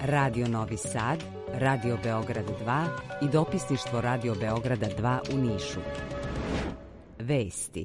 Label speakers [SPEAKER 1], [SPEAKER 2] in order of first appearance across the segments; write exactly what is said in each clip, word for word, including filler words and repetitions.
[SPEAKER 1] Radio Novi Sad, Radio Beograd dva i dopisništvo Radio Beograda dva u Nišu. Vesti.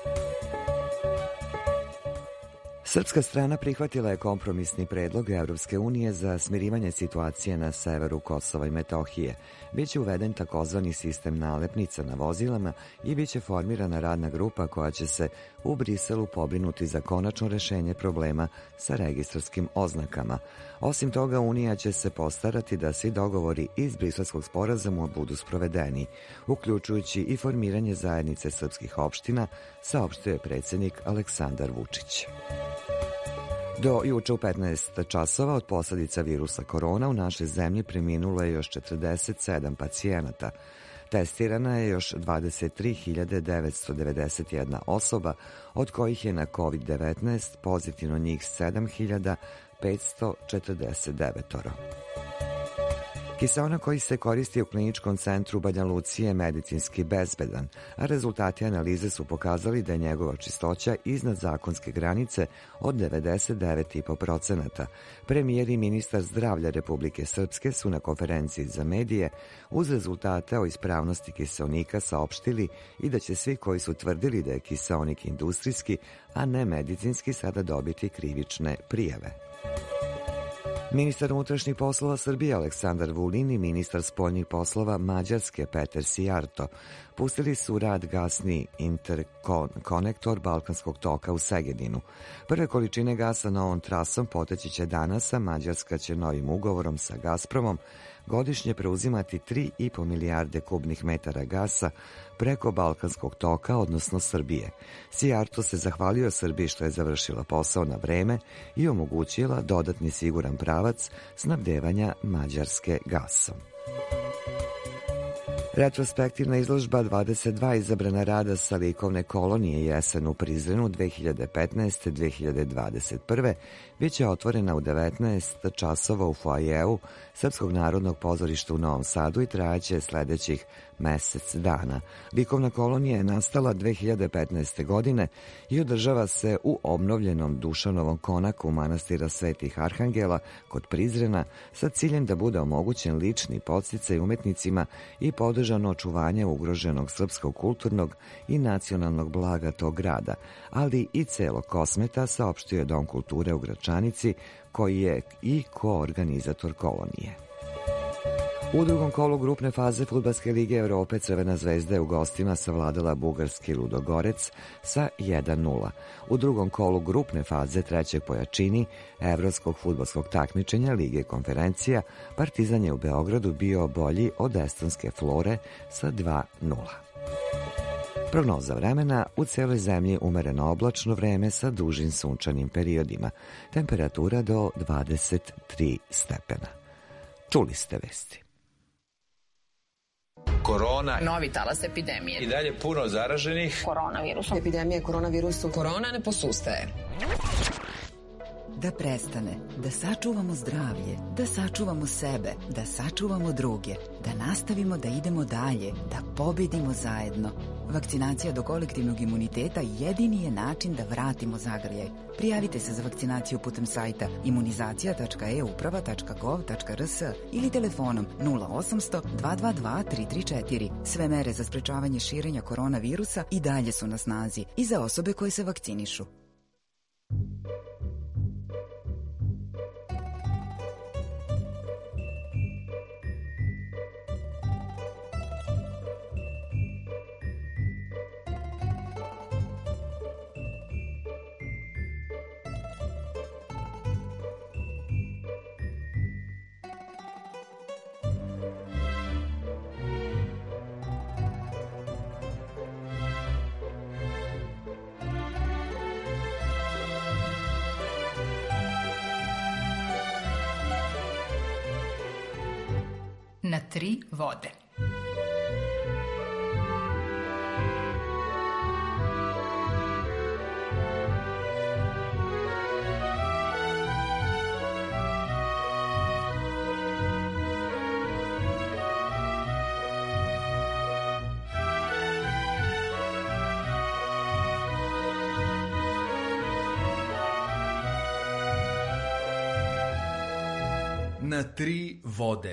[SPEAKER 2] Srpska strana prihvatila je kompromisni predlog Evropske unije za smirivanje situacije na severu Kosova i Metohije. Biće uveden takozvani sistem nalepnica na vozilama i biće formirana radna grupa koja će se u Briselu pobrinuti za konačno rešenje problema sa registarskim oznakama. Osim toga, Unija će se postarati da svi dogovori iz Briselskog sporazuma budu sprovedeni, uključujući i formiranje zajednice srpskih opština, saopštio je predsjednik Aleksandar Vučić. Do juče u petnaest časova od posledica virusa korona u našoj zemlji preminulo je još četrdeset sedam pacijenata. Testirana je još dvadeset tri hiljade devetsto devedeset jedna osoba, od kojih je na kovid devetnaest pozitivno njih sedam hiljada petsto četrdeset devet. Kiseonik koji se koristi u kliničkom centru Banja Luci je medicinski bezbedan, a rezultati analize su pokazali da je njegova čistoća iznad zakonske granice od devedeset devet zarez pet posto. Premijer i ministar zdravlja Republike Srpske su na konferenciji za medije uz rezultate o ispravnosti kiseonika saopštili i da će svi koji su tvrdili da je kiseonik industrijski, a ne medicinski, sada dobiti krivične prijave. Ministar unutrašnjih poslova Srbije Aleksandar Vulin i ministar spoljnih poslova Mađarske Peter Sijarto pustili su u rad gasni interkonektor Balkanskog toka u Segedinu. Prve količine gasa novom trasom poteći će danas, a Mađarska će novim ugovorom sa Gazpromom godišnje preuzimati tri i po milijarde kubnih metara gasa preko Balkanskog toka, odnosno Srbije. Sijarto se zahvalio Srbiji što je završila posao na vreme i omogućila dodatni siguran pravac snabdevanja Mađarske gasom. Retrospektivna izložba dvadeset dva izabrana rada sa likovne kolonije Jesen u Prizrenu dve hiljade petnaeste do dve hiljade dvadeset prve biće otvorena u devetnaest časova u foajeu Srpskog narodnog pozorišta u Novom Sadu i trajaće sledećih mesec dana. Likovna kolonija je nastala dve hiljade petnaeste. godine i održava se u obnovljenom Dušanovom konaku manastira Svetih Arhangela kod Prizrena sa ciljem da bude omogućen lični podsticaj umetnicima i podržano očuvanje ugroženog srpskog kulturnog i nacionalnog blaga tog grada, ali i celog Kosmeta, saopštio je Dom kulture u Gračanici, koji je i koorganizator kolonije. U drugom kolu grupne faze Fudbalske lige Evrope Crvena zvezda je u gostima savladala bugarski Ludogorec sa jedan nula. U drugom kolu grupne faze trećeg po jačini evropskog fudbalskog takmičenja Lige konferencija Partizan je u Beogradu bio bolji od estonske Flore sa dva nula. Prognoza vremena: u celoj zemlji umereno oblačno vreme sa dužim sunčanim periodima. Temperatura do dvadeset tri stepena. Čuli ste vesti.
[SPEAKER 3] Korona.
[SPEAKER 4] Novi talas epidemije.
[SPEAKER 3] I dalje puno zaraženih.
[SPEAKER 4] Koronavirusom.
[SPEAKER 5] Epidemija koronavirusom.
[SPEAKER 4] Korona ne posustaje.
[SPEAKER 6] Da prestane, da sačuvamo zdravlje, da sačuvamo sebe, da sačuvamo druge, da nastavimo da idemo dalje, da pobedimo zajedno. Vakcinacija do kolektivnog imuniteta jedini je način da vratimo zagrljaj. Prijavite se za vakcinaciju putem sajta imunizacija tačka e uprava tačka gov tačka rs ili telefonom nula osamsto dva dva dva tri tri četiri. Sve mere za sprečavanje širenja koronavirusa i dalje su na snazi i za osobe koje se vakcinišu.
[SPEAKER 7] Na tri vode.
[SPEAKER 5] Na tri vode.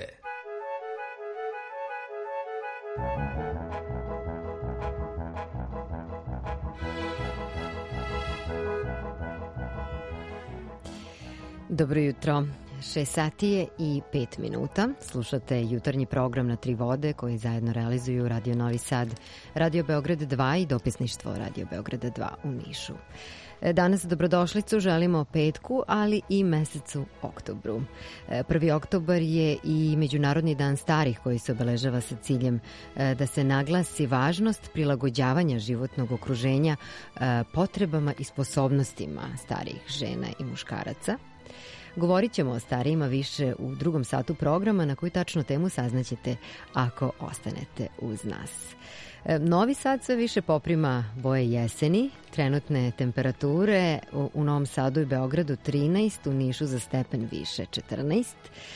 [SPEAKER 8] Dobro jutro. Šest sati je i pet minuta. Slušate jutarnji program Na tri vode koji zajedno realizuju Radio Novi Sad, Radio Beograd dva i dopisništvo Radio Beograda dva u Nišu. Danas dobrodošlicu želimo petku, ali i mesecu oktobru. Prvi oktobar je i Međunarodni dan starih koji se obeležava sa ciljem da se naglasi važnost prilagođavanja životnog okruženja potrebama i sposobnostima starijih žena i muškaraca. Govorit ćemo o starijima više u drugom satu programa, na koju tačnu temu saznaćete ako ostanete uz nas. Novi Sad sve više poprima boje jeseni, trenutne temperature u, u Novom Sadu i Beogradu trinaest, u Nišu za stepen više četrnaest.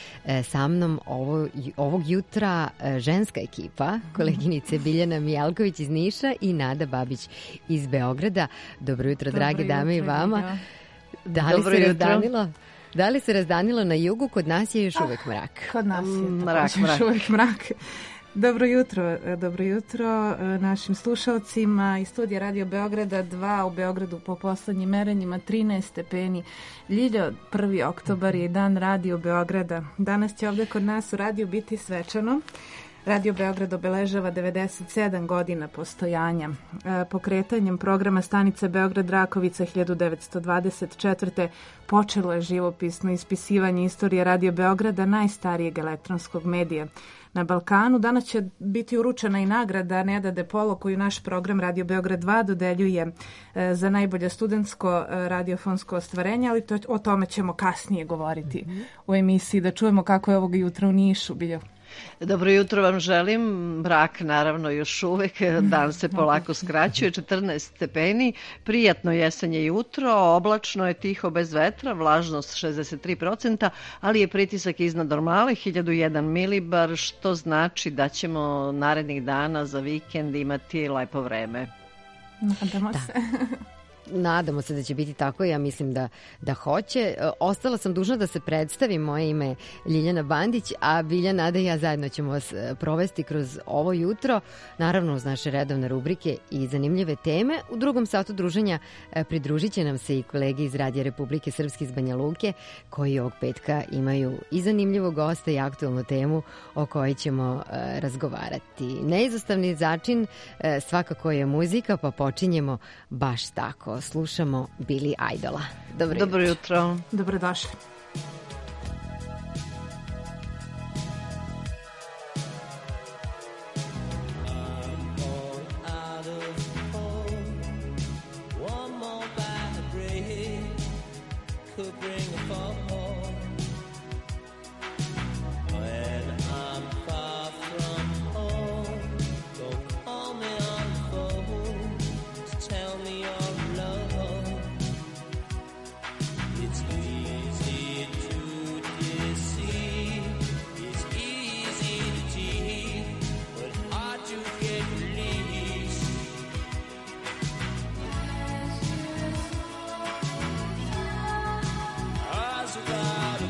[SPEAKER 8] Sa mnom ovo, ovog jutra ženska ekipa, koleginice Biljana Mijalković iz Niša i Nada Babić iz Beograda. Dobro jutro, Dobro drage jutro, dame i vama. Da li se razdanilo? Da li se razdanilo na jugu? Kod nas je još uvek mrak.
[SPEAKER 9] Ah, kod nas je
[SPEAKER 8] mrak,
[SPEAKER 9] mrak. još uvek mrak. Dobro jutro, dobro jutro našim slušalcima iz studija Radio Beograda dva u Beogradu po poslednjim merenjima trinaest stepeni. Ljiljo, prvi oktobar je dan Radio Beograda. Danas će ovde kod nas u radiju biti svečano. Radio Beograd obeležava devedeset sedam godina postojanja. E, pokretanjem programa stanice Beograd-Rakovica hiljadu devetsto dvadeset četvrte. počelo je živopisno ispisivanje istorije Radio Beograda, najstarijeg elektronskog medija na Balkanu. Danas će biti uručena i nagrada Neda De Polo koju naš program Radio Beograd dva dodeljuje e, za najbolje studentsko e, radiofonsko ostvarenje, ali to, o tome ćemo kasnije govoriti mm-hmm. u emisiji, da čujemo kako je ovog jutra u Nišu bilo.
[SPEAKER 10] Dobro jutro vam želim, mrak naravno još uvek, dan se polako skraćuje, četrnaest stepeni, prijatno jesenje jutro, oblačno je, tiho bez vetra, vlažnost šezdeset tri procenta, ali je pritisak iznad normale, hiljadu jedan milibar, što znači da ćemo narednih dana za vikend imati lepo vreme.
[SPEAKER 9] Nadamo da. se.
[SPEAKER 8] Nadamo se da će biti tako, ja mislim da, da hoće. Ostala sam dužna da se predstavim, moje ime je Ljiljana Bandić, a Bilja, Nada i ja zajedno ćemo vas provesti kroz ovo jutro, naravno uz naše redovne rubrike i zanimljive teme. U drugom satu druženja pridružit će nam se i kolege iz Radija Republike Srpske iz Banja Luke, koji ovog petka imaju i zanimljivog gosta i aktualnu temu o kojoj ćemo e, razgovarati. Neizostavni začin e, svakako je muzika, pa počinjemo baš tako. Slušamo Billy Idola. Dobro,
[SPEAKER 10] Dobro jutro. jutro.
[SPEAKER 9] Dobrodošli.
[SPEAKER 11] God.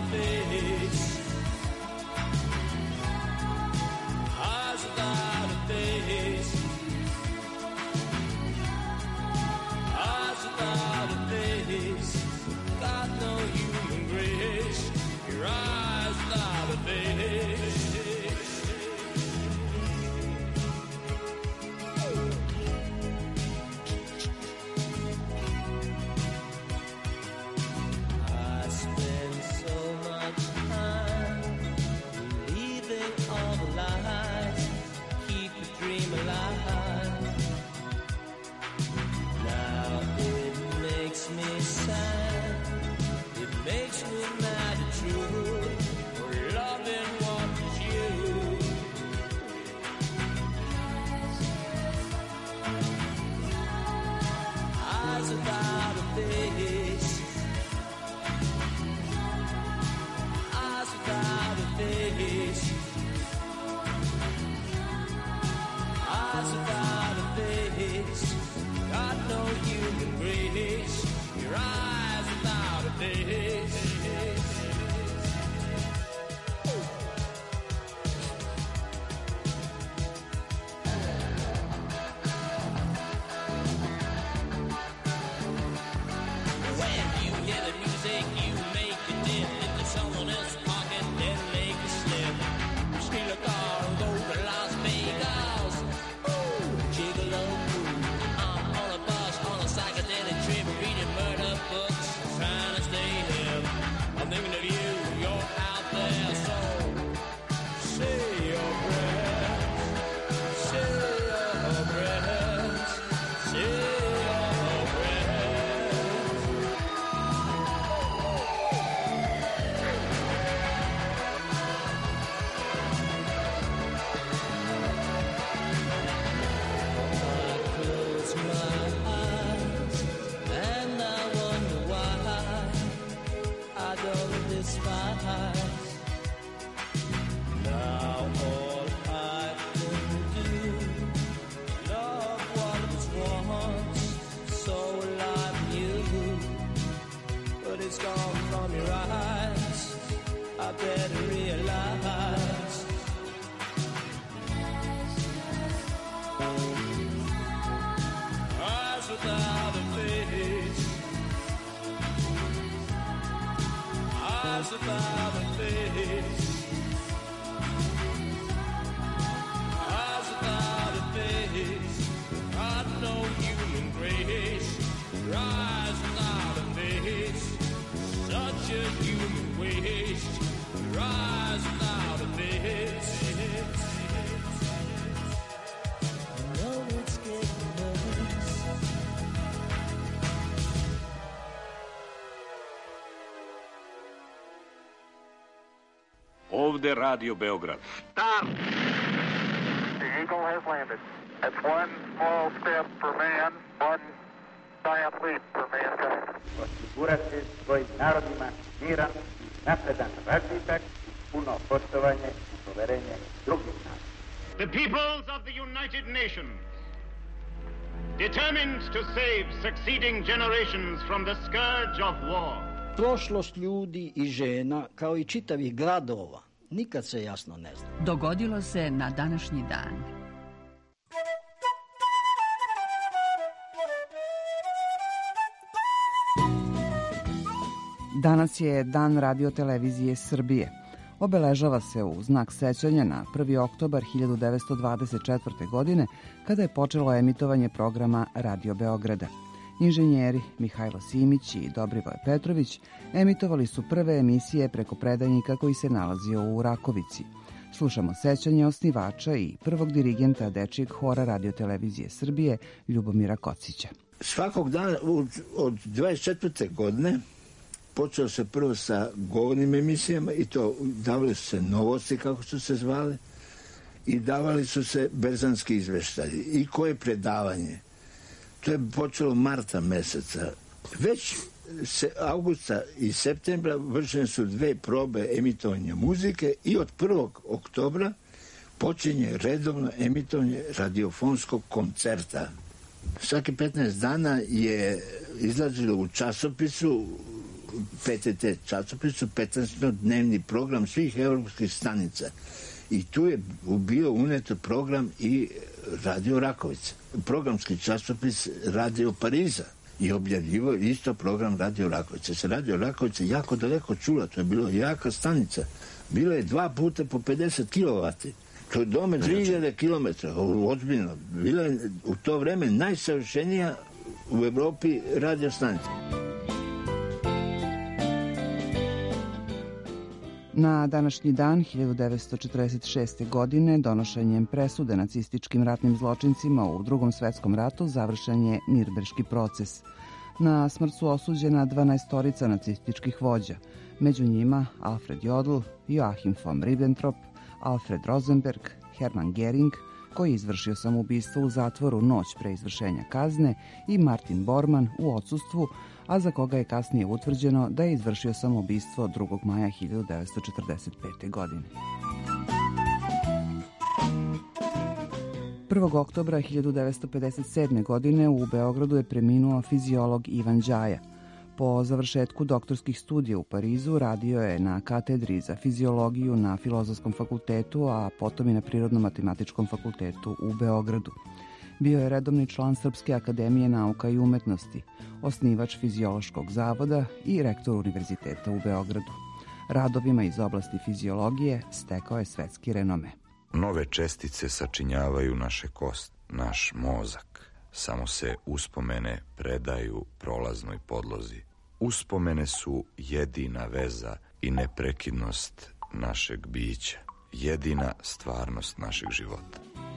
[SPEAKER 5] I don't despise. Now all I can do, love what was once so like you, but it's gone from your eyes. I better realize. Eyes without a face, eyes without a face, eyes without a face. Got no human grace. Eyes without a face, such a human waste. Eyes without a face. I know it's getting worse.
[SPEAKER 11] Ovde Radio Beograd.
[SPEAKER 12] Stop! The Eagle has landed. That's one small step for man, one giant leap for mankind.
[SPEAKER 13] Osigurati svojim narodima miran i napredan razvitak, puno poštovanje i poverenje drugih naroda.
[SPEAKER 14] The peoples of the United Nations, determined to save succeeding generations from the scourge of war.
[SPEAKER 15] Prošlost ljudi i žena, kao i čitavih gradova, nikad se jasno ne zna.
[SPEAKER 16] Dogodilo se na današnji dan.
[SPEAKER 17] Danas je Dan radio-televizije Srbije. Obeležava se u znak sećanja na prvi oktobar hiljadu devetsto dvadeset četvrte. godine, kada je počelo emitovanje programa Radio Beograda. Inženjeri Mihajlo Simić i Dobrivoje Petrović emitovali su prve emisije preko predajnika koji se nalazio u Rakovici. Slušamo sećanje osnivača i prvog dirigenta dečijeg hora radio-televizije Srbije, Ljubomira Kocića.
[SPEAKER 18] Svakog dana od dvadeset četvrte. godine počeo se prvo sa govornim emisijama i to davali su se novosti, kako su se zvale, i davali su se berzanski izveštaji i koje predavanje. To je počelo marta meseca. Već se avgusta i septembra vršene su dve probe emitovanja muzike i od prvog oktobra počinje redovno emitovanje radiofonskog koncerta. Svaki petnaest dana je izlazilo u časopisu, P T T časopisu, petnaestodnevni program svih evropskih stanica. I tu je bio uneto program i Radio Rakovica. Programski časopis Radio Pariza i objavljivo isto program Radio Rakovica. Se Radio Rakovica jako daleko čula, to je bilo jaka stanica. Bilo je dva puta po pedeset kilovati. To je dome tri hiljade kilometra, ozbiljno. Bila je u to vreme najsavršenija u Evropi radio stanica.
[SPEAKER 17] Na današnji dan hiljadu devetsto četrdeset šeste. godine donošenjem presude nacističkim ratnim zločincima u Drugom svetskom ratu završen je Nirnberški proces. Na smrt su osuđena dvanaestorica nacističkih vođa, među njima Alfred Jodl, Joachim von Ribbentrop, Alfred Rosenberg, Hermann Göring, koji je izvršio samoubistvo u zatvoru noć pre izvršenja kazne, i Martin Bormann u odsustvu, a za koga je kasnije utvrđeno da je izvršio samoubistvo drugog maja hiljadu devetsto četrdeset pete. godine. prvog oktobra hiljadu devetsto pedeset sedme. godine u Beogradu je preminuo fiziolog Ivan Đaja. Po završetku doktorskih studija u Parizu radio je na katedri za fiziologiju na Filozofskom fakultetu, a potom i na Prirodno-matematičkom fakultetu u Beogradu. Bio je redovni član Srpske akademije nauka i umetnosti, osnivač Fiziološkog zavoda i rektor Univerziteta u Beogradu. Radovima iz oblasti fiziologije stekao je svetski renome.
[SPEAKER 19] Nove čestice sačinjavaju naše kosti, naš mozak. Samo se uspomene predaju prolaznoj podlozi. Uspomene su jedina veza i neprekidnost našeg bića, jedina stvarnost našeg života.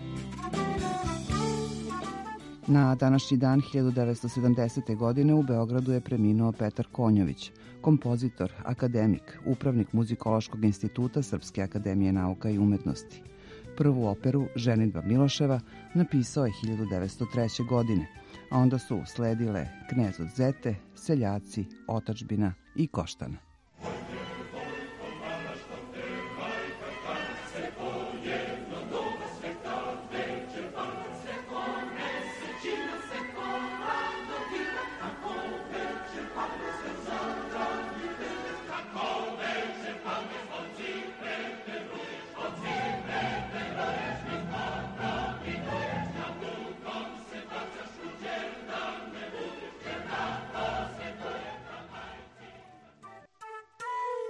[SPEAKER 17] Na današnji dan hiljadu devetsto sedamdesete. godine u Beogradu je preminuo Petar Konjović, kompozitor, akademik, upravnik Muzikološkog instituta Srpske akademije nauka i umetnosti. Prvu operu Ženidba Miloševa napisao je hiljadu devetsto treće. godine, a onda su sledile Knez od Zete, Seljaci, Otadžbina i Koštana.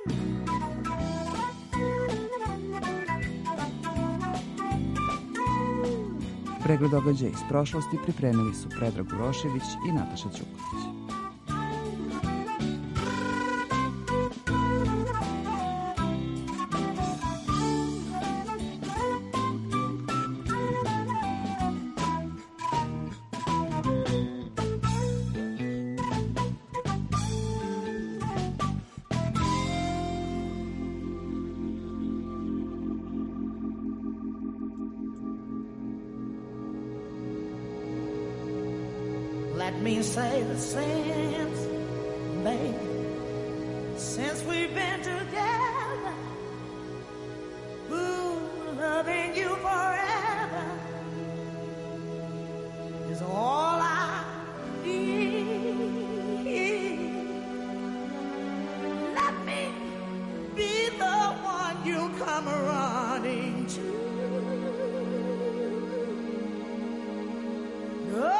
[SPEAKER 17] Pregled događaja iz prošlosti pripremili su Predrag Urošević i Nataša Ćuković.
[SPEAKER 5] Let me say that since, baby, since we've been together, ooh, loving you forever is all I need. Let me be the one you come running to. Oh,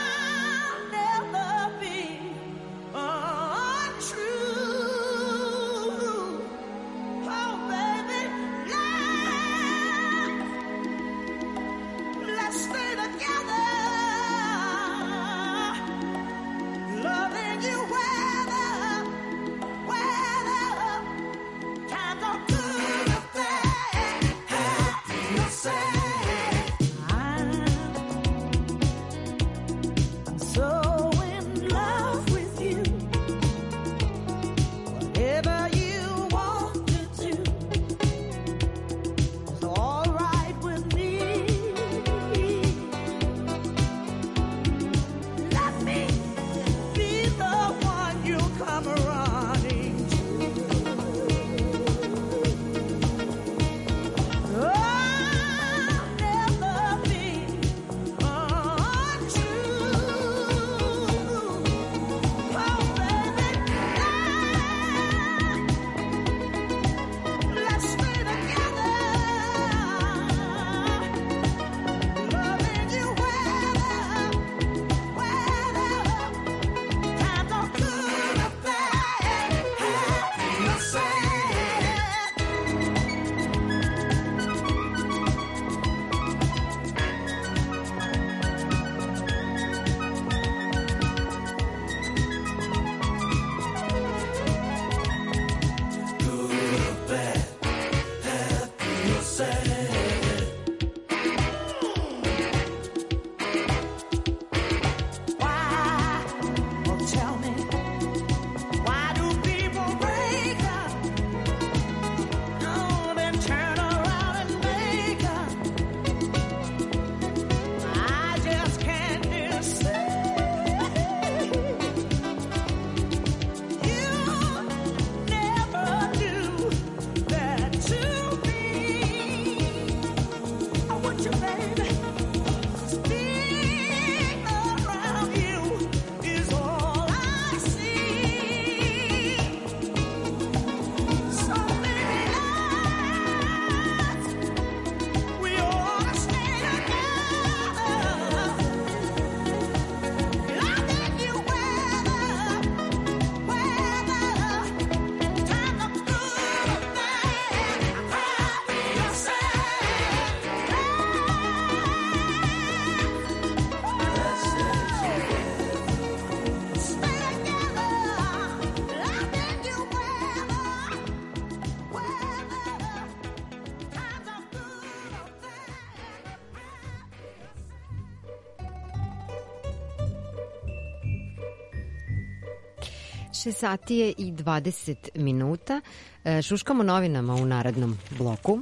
[SPEAKER 8] šest sati je i dvadeset minuta. Šuškamo novinama u narednom bloku.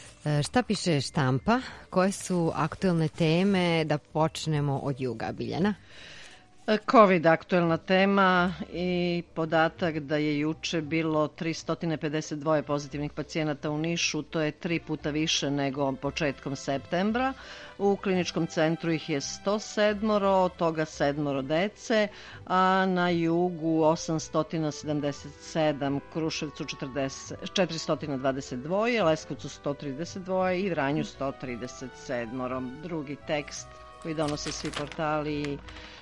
[SPEAKER 8] Šta piše štampa? Koje su aktuelne teme? Da počnemo od juga, Biljana.
[SPEAKER 10] COVID aktuelna tema i podatak da je juče bilo tristo pedeset dva pozitivnih pacijenata u Nišu, to je tri puta više nego početkom septembra. U kliničkom centru ih je sto sedam, od toga sedmoro dece, a na jugu osamsto sedamdeset sedam, Kruševcu četiristo dvadeset dva, Leskovcu sto trideset dva i Vranju sto trideset sedam. Drugi tekst koji donose svi portali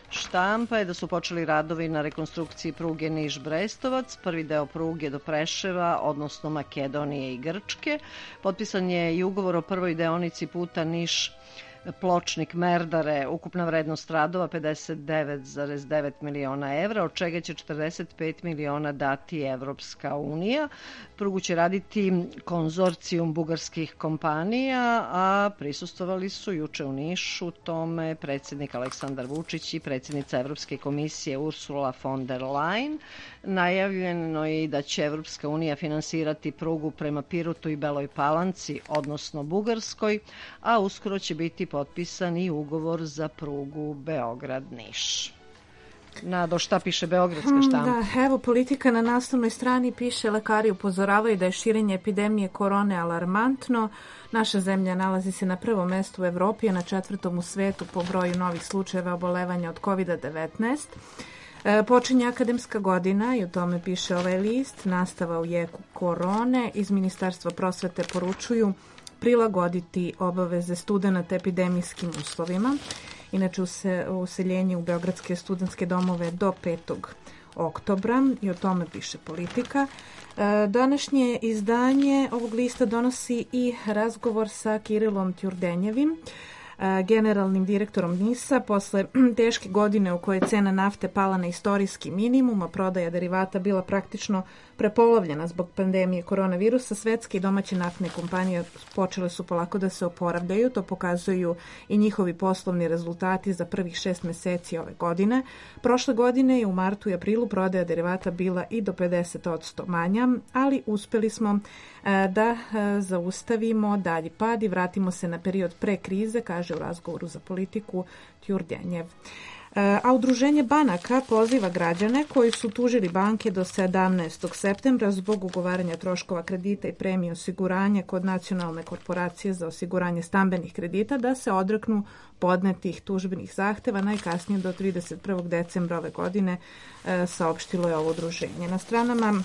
[SPEAKER 10] štampa je da su počeli radovi na rekonstrukciji pruge Niš-Brestovac, prvi deo pruge do Preševa, odnosno Makedonije i Grčke. Potpisan je i ugovor o prvoj deonici puta Niš Pločnik Merdare, ukupna vrednost radova pedeset devet zarez devet miliona evra, od čega će četrdeset pet miliona dati Evropska unija. Prugu će raditi konzorcijum bugarskih kompanija, a prisustvovali su juče u Nišu tome predsjednik Aleksandar Vučić i predsjednica Evropske komisije Ursula von der Leyen. Najavljeno je i da će Evropska unija finansirati prugu prema Pirotu i Beloj Palanci, odnosno Bugarskoj, a uskoro će biti potpisan i ugovor za prugu Beograd-Niš. Nado, šta piše beogradska štampa?
[SPEAKER 9] Da, evo, Politika na naslovnoj strani piše: lekari upozoravaju da je širenje epidemije korone alarmantno. Naša zemlja nalazi se na prvom mestu u Evropi, a na četvrtom u svetu po broju novih slučajeva obolevanja od kovid devetnaest. E, počinje akademska godina i u tome piše ovaj list. Nastava u jeku korone. Iz Ministarstva prosvete poručuju prilagoditi obaveze studenata epidemijskim uslovima. Inače, useljenje u beogradske studentske domove do petog oktobra i o tome piše Politika. Današnje izdanje ovog lista donosi i razgovor sa Kirilom Tjurdenjevim, generalnim direktorom NIS-a. Posle teške godine u kojoj je cena nafte pala na istorijski minimum, a prodaja derivata bila praktično prepolovljena zbog pandemije koronavirusa, svetske i domaće naftne kompanije počele su polako da se oporavljaju. To pokazuju i njihovi poslovni rezultati za prvih šest meseci ove godine. Prošle godine je u martu i aprilu prodaja derivata bila i do pedeset posto manja, ali uspeli smo da zaustavimo dalji pad i vratimo se na period pre krize, kaže u razgovoru za Politiku Tjurdenjev. A Udruženje banaka poziva građane koji su tužili banke do sedamnaestog septembra zbog ugovaranja troškova kredita i premije osiguranja kod Nacionalne korporacije za osiguranje stambenih kredita da se odreknu podnetih tužbenih zahteva najkasnije do trideset prvog decembra ove godine, saopštilo je ovo udruženje. Na stranama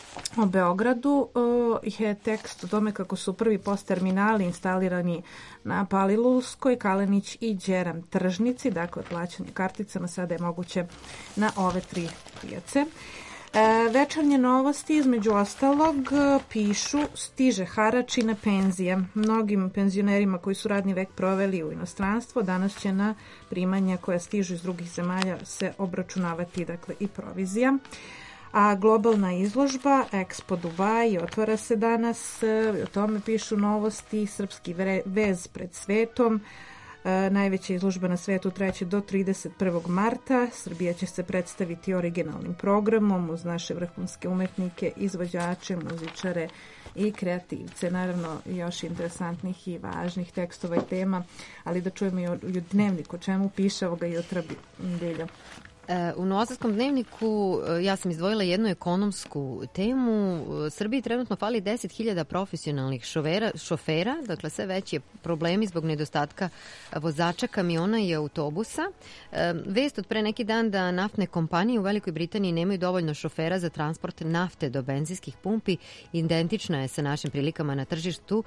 [SPEAKER 9] o Beogradu uh, je tekst o tome kako su prvi post terminali instalirani na Palilulskoj, Kalenić i Đeram tržnici, dakle plaćanje karticama sada je moguće na ove tri pijace. E, večernje novosti između ostalog pišu: stiže harač i na penzije. Mnogim penzionerima koji su radni vek proveli u inostranstvo danas će na primanja koja stižu iz drugih zemalja se obračunavati, dakle, i provizija. A globalna izložba Expo Dubai otvara se danas, o tome pišu novosti. Srpski vez pred svetom, najveća izložba na svetu traće do trideset prvog marta. Srbija će se predstaviti originalnim programom uz naše vrhunske umetnike, izvođače, muzičare i kreativce. Naravno, još interesantnih i važnih tekstova i tema, ali da čujemo i o dnevniku, o čemu piše ovoga jutra Bilja.
[SPEAKER 8] U Novosadskom dnevniku ja sam izdvojila jednu ekonomsku temu. Srbiji trenutno fali deset hiljada profesionalnih šofera, šofera, dakle sve veći problemi zbog nedostatka vozača kamiona i autobusa. Vest od pre neki dan da naftne kompanije u Velikoj Britaniji nemaju dovoljno šofera za transport nafte do benzinskih pumpi identična je sa našim prilikama na tržištu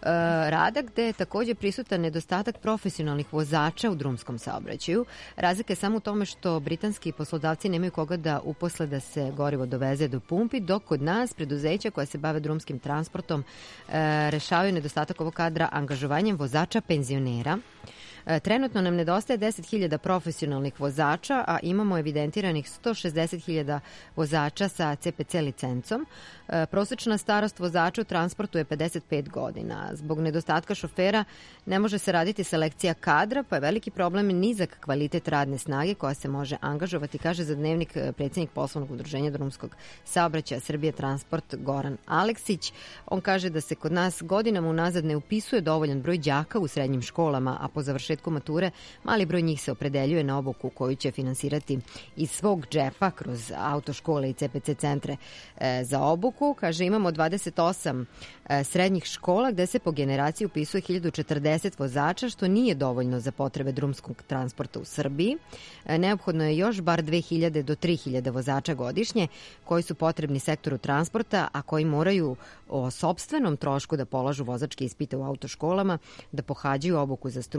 [SPEAKER 8] rada, gde je takođe prisutan nedostatak profesionalnih vozača u drumskom saobraćaju. Razlika je samo u tome što britanski poslodavci nemaju koga da uposle da se gorivo doveze do pumpi, dok kod nas preduzeća koja se bave drumskim transportom e, rešavaju nedostatak ovog kadra angažovanjem vozača penzionera. Trenutno nam nedostaje deset hiljada profesionalnih vozača, a imamo evidentiranih sto šezdeset hiljada vozača sa C P C licencom. Prosečna starost vozača u transportu je pedeset pet godina. Zbog nedostatka šofera ne može se raditi selekcija kadra, pa je veliki problem nizak kvalitet radne snage koja se može angažovati, kaže za Dnevnik predsjednik poslovnog udruženja drumskog saobraćaja Srbije Transport Goran Aleksić. On kaže da se kod nas godinama unazad ne upisuje dovoljan broj đaka u srednjim školama, a po završetku mature mali broj njih se opredeljuje na obuku koju će finansirati iz svog džepa kroz autoškole i C P C centre e, za obuku. Kaže, imamo dvadeset osam e, srednjih škola gde se po generaciji upisuje hiljadu četrdeset vozača, što nije dovoljno za potrebe drumskog transporta u Srbiji. E, neophodno je još bar dve hiljade do tri hiljade vozača godišnje koji su potrebni sektoru transporta, a koji moraju o sopstvenom trošku da polažu vozačke ispite u autoškolama, da pohađaju obuku za stručne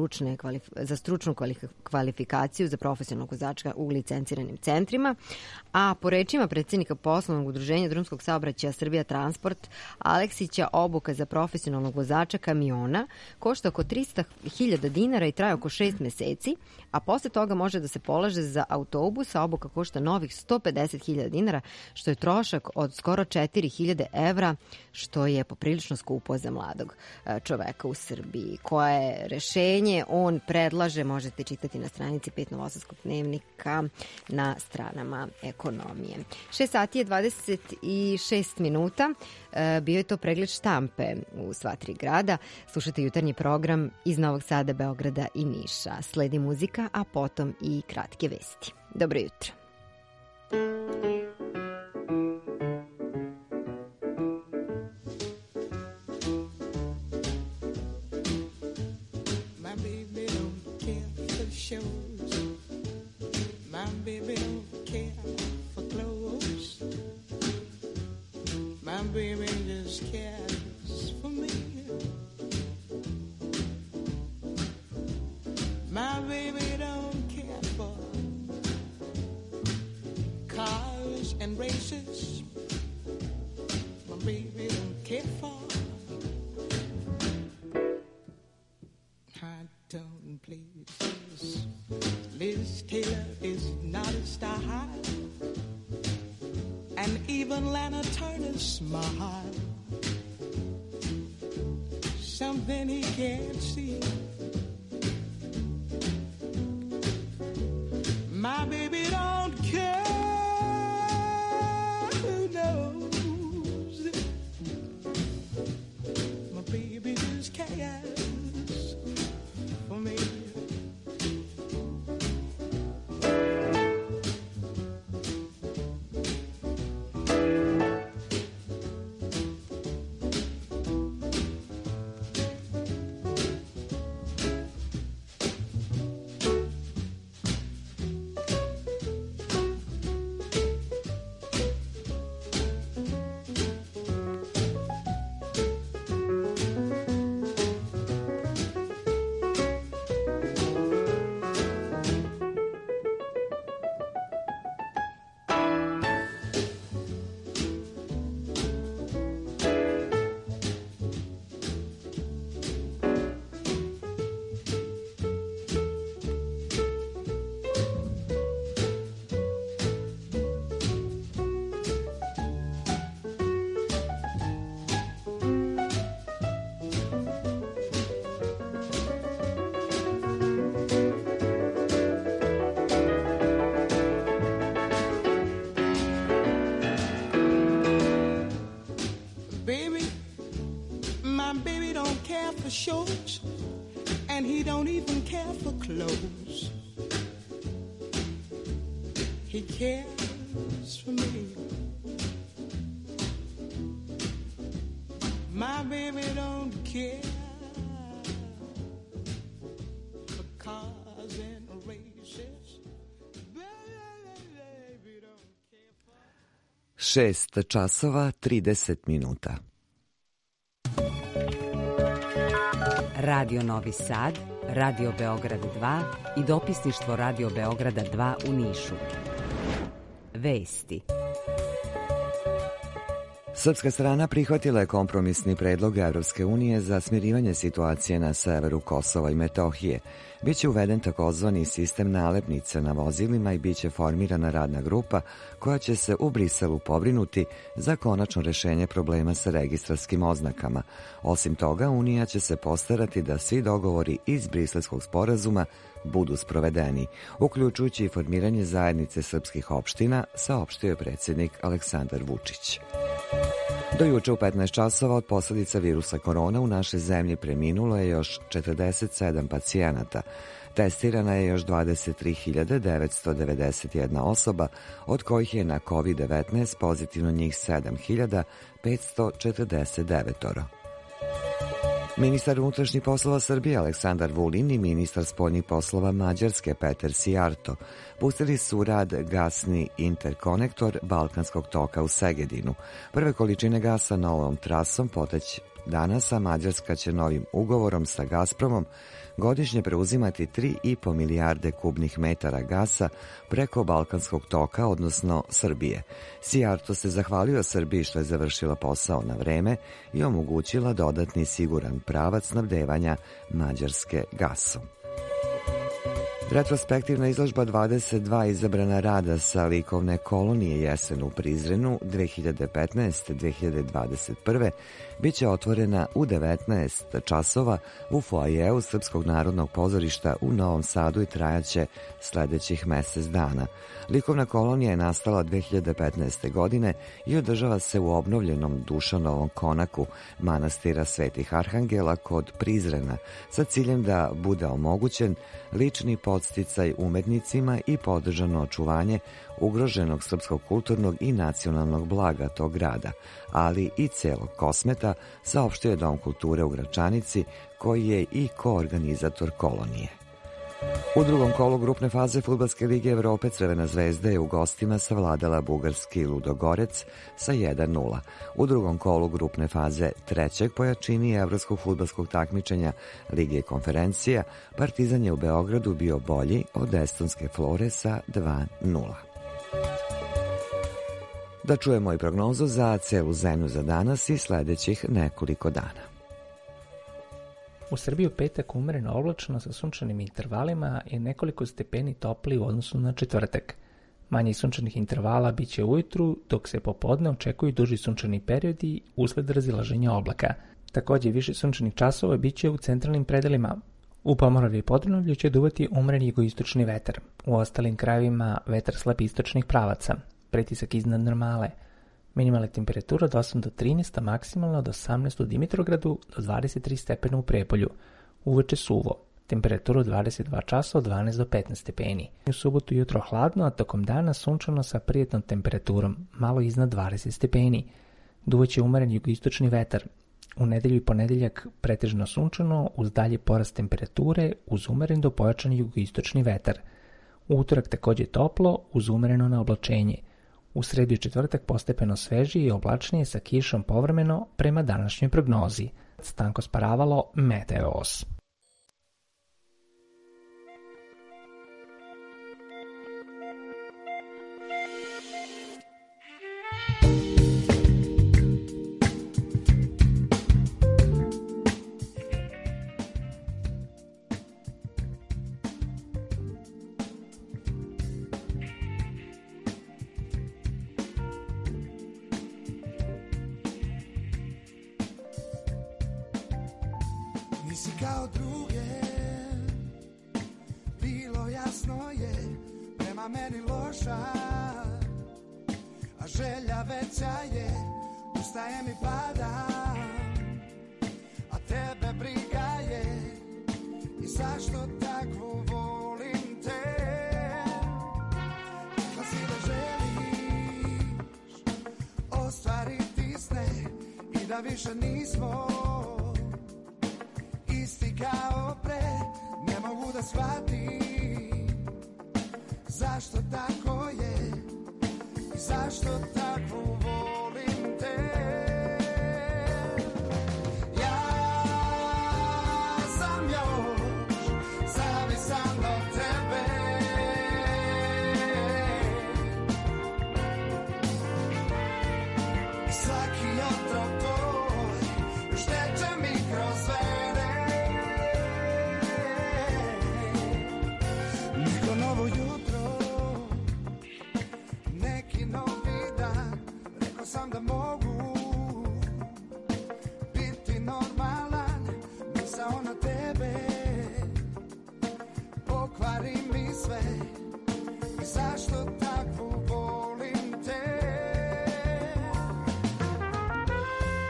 [SPEAKER 8] kvalif za stručnu kvalifikaciju za profesionalnog vozača u licenciranim centrima, a po rečima predsjednika poslovnog udruženja drumskog saobraćaja Srbija Transport Aleksića, obuka za profesionalnog vozača kamiona košta oko trista hiljada dinara i traje oko šest meseci, a posle toga može da se polaže za autobus, a obuka košta novih sto pedeset hiljada dinara, što je trošak od skoro četiri hiljade evra, što je poprilično skupo za mladog čoveka u Srbiji. Koje je rešenje on predlaže, možete čitati na stranici pet Novosadskog dnevnika na stranama ekonomije. šest sati je dvadeset šest minuta. Bio je to pregled štampe u sva tri grada. Slušajte jutarnji program iz Novog Sada, Beograda i Niša. Sledi muzika, a potom i kratke vesti. Dobro jutro.
[SPEAKER 5] Baby just cares for me. My baby don't care for cars and races. My baby don't care for high tone places. Liz Taylor is not a star high. And even Lana Turner's smile, something he can't see. My baby don't care, who knows? My baby just cares for me. For shorts, and he don't even care for clothes. He cares for me. My baby don't care for cars and races. Baby don't care for...
[SPEAKER 2] šest časova trideset minuta.
[SPEAKER 1] Radio Novi Sad, Radio Beograd dva i dopisništvo Radio Beograda dva u Nišu. Vesti.
[SPEAKER 2] Srpska strana prihvatila je kompromisni predlog Evropske unije za smirivanje situacije na severu Kosova i Metohije. Biće uveden takozvani sistem nalepnica na vozilima i biće formirana radna grupa koja će se u Briselu pobrinuti za konačno rešenje problema sa registarskim oznakama. Osim toga, Unija će se postarati da svi dogovori iz Briselskog sporazuma budu sprovedeni, uključujući i formiranje zajednice srpskih opština, saopštio je predsjednik Aleksandar Vučić. Do juče u petnaest časova od posljedica virusa korona u našoj zemlji preminulo je još četrdeset sedam pacijenata. Testirana je još dvadeset tri hiljade devetsto devedeset jedna osoba, od kojih je na kovid devetnaest pozitivno njih sedam hiljada petsto četrdeset devet. Ministar unutrašnjih poslova Srbije Aleksandar Vulin i ministar spoljnih poslova Mađarske Peter Sijarto pustili su u rad gasni interkonektor Balkanskog toka u Segedinu. Prve količine gasa novom trasom poteć Danas Mađarska će novim ugovorom sa Gazpromom godišnje preuzimati tri i po milijarde kubnih metara gasa preko Balkanskog toka, odnosno Srbije. Sijarto se zahvalio Srbiji što je završila posao na vreme i omogućila dodatni siguran pravac snabdevanja Mađarske gasom. Retrospektivna izložba dvadeset dva izabrana rada sa likovne kolonije Jesen u Prizrenu dve hiljade petnaeste do dve hiljade dvadeset prve biće otvorena u devetnaest časova u foajeu Srpskog narodnog pozorišta u Novom Sadu i trajaće sledećih mesec dana. Likovna kolonija je nastala dve hiljade petnaeste. godine i održava se u obnovljenom Dušanovom konaku manastira Svetih Arhangela kod Prizrena sa ciljem da bude omogućen lični podsticaj umetnicima i podržano očuvanje ugroženog srpskog kulturnog i nacionalnog blaga tog grada, ali i celog Kosmeta, saopštio je Dom kulture u Gračanici, koji je i koorganizator kolonije. U drugom kolu grupne faze Fudbalske lige Evrope Crvena zvezda je u gostima savladala bugarski Ludogorec sa jedan nula. U drugom kolu grupne faze trećeg po jačini evropskog fudbalskog takmičenja Lige konferencija Partizan je u Beogradu bio bolji od estonske Flore sa dva nula. Da čujemo i prognozu za celu zemlju za danas i sledećih nekoliko dana.
[SPEAKER 11] U Srbiji u petak umereno oblačno sa sunčanim intervalima i nekoliko stepeni topli u odnosu na četvrtak. Manje sunčanih intervala biće ujutru, dok se popodne očekuju duži sunčani periodi usled razilaženja oblaka. Takođe, više sunčanih časova biće u centralnim predelima. U Pomoravlju i Podrinavlju će duvati umeren jugoistočni vetar. U ostalim krajevima vetar slab istočnih pravaca. Pritisak iznad normale. Minimalna temperatura od osam do trinaest, a maksimalna od osamnaest u Dimitrovgradu do dvadeset tri stepena u Prijepolju. Uveče suvo. Temperatura od dvadeset dva časa od dvanaest do petnaest stepeni. U subotu jutro hladno, a tokom dana sunčano sa prijetnom temperaturom, malo iznad dvadeset stepeni. Duvaće umeren jugoistočni vetar. U nedelju i ponedeljak pretežno sunčano uz dalje porast temperature uz umeren do pojačan jugoistočni vetar. U utorak takođe toplo uz umereno na oblačenje. U sredu i četvrtak postepeno svežije i oblačnije sa kišom povremeno prema današnjoj prognozi. Stanko Sparavalo, Meteos.
[SPEAKER 5] Nisi kao druge, bilo jasno je, prema meni loša, a želja veća je, ustajem i padam, a tebe briga je, i zašto tako volim te, rekla si da želiš ostvariti sne i da više nismo isti kao pre, ne mogu da shvatim zašto tako je i zašto tako volim te. Ja sam još zavisan od tebe, svaki otrov tvoj šteče mi kroz vene. Novo jutro, neki novi dan, rekao sam da mogu biti normalan, misao na tebe, pokvari mi sve, i zašto tako volim te.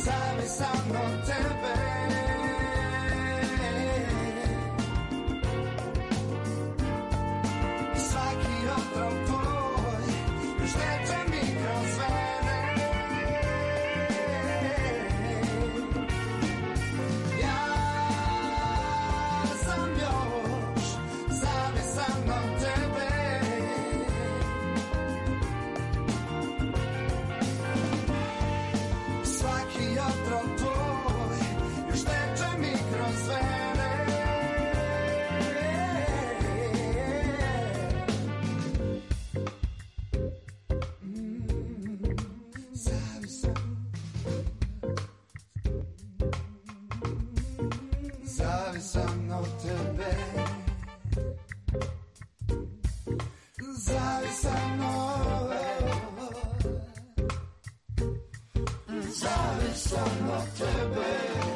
[SPEAKER 5] Zavisan od tebe. Svaki otrov tvoj još teče mi kroz vene. Ja sam još zavisan od tebe. Svaki otrov tvoj još teče mi kroz vene. Zavisan od tebe. Zavisan od Zavisan od tebe.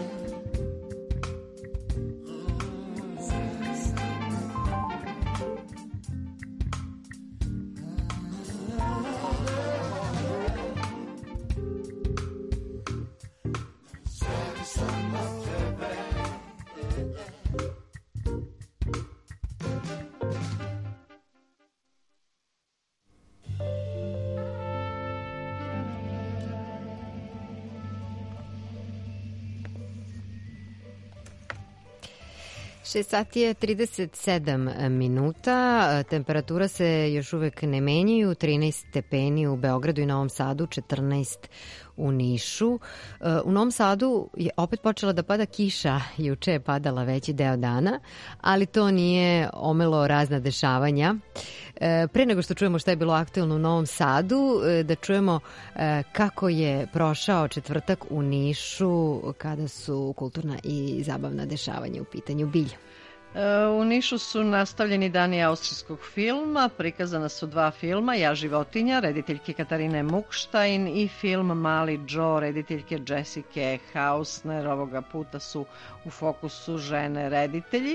[SPEAKER 5] Zavisan od tebe.
[SPEAKER 8] šest sati je trideset sedam minuta, temperatura se još uvek ne menjaju, trinaest stepeni u Beogradu i Novom Sadu, četrnaest u Nišu. U Novom Sadu je opet počela da pada kiša, juče je padala veći deo dana, ali to nije omelo razna dešavanja. Pre nego što čujemo šta je bilo aktuelno u Novom Sadu, da čujemo kako je prošao četvrtak u Nišu kada su kulturna i zabavna dešavanja u pitanju. Bilja.
[SPEAKER 10] U Nišu su nastavljeni dani austrijskog filma, prikazana su dva filma, Ja životinja, rediteljke Katarine Mukštajn i film Mali Joe, rediteljke Jessica Hausner. Ovoga puta su u fokusu žene reditelji,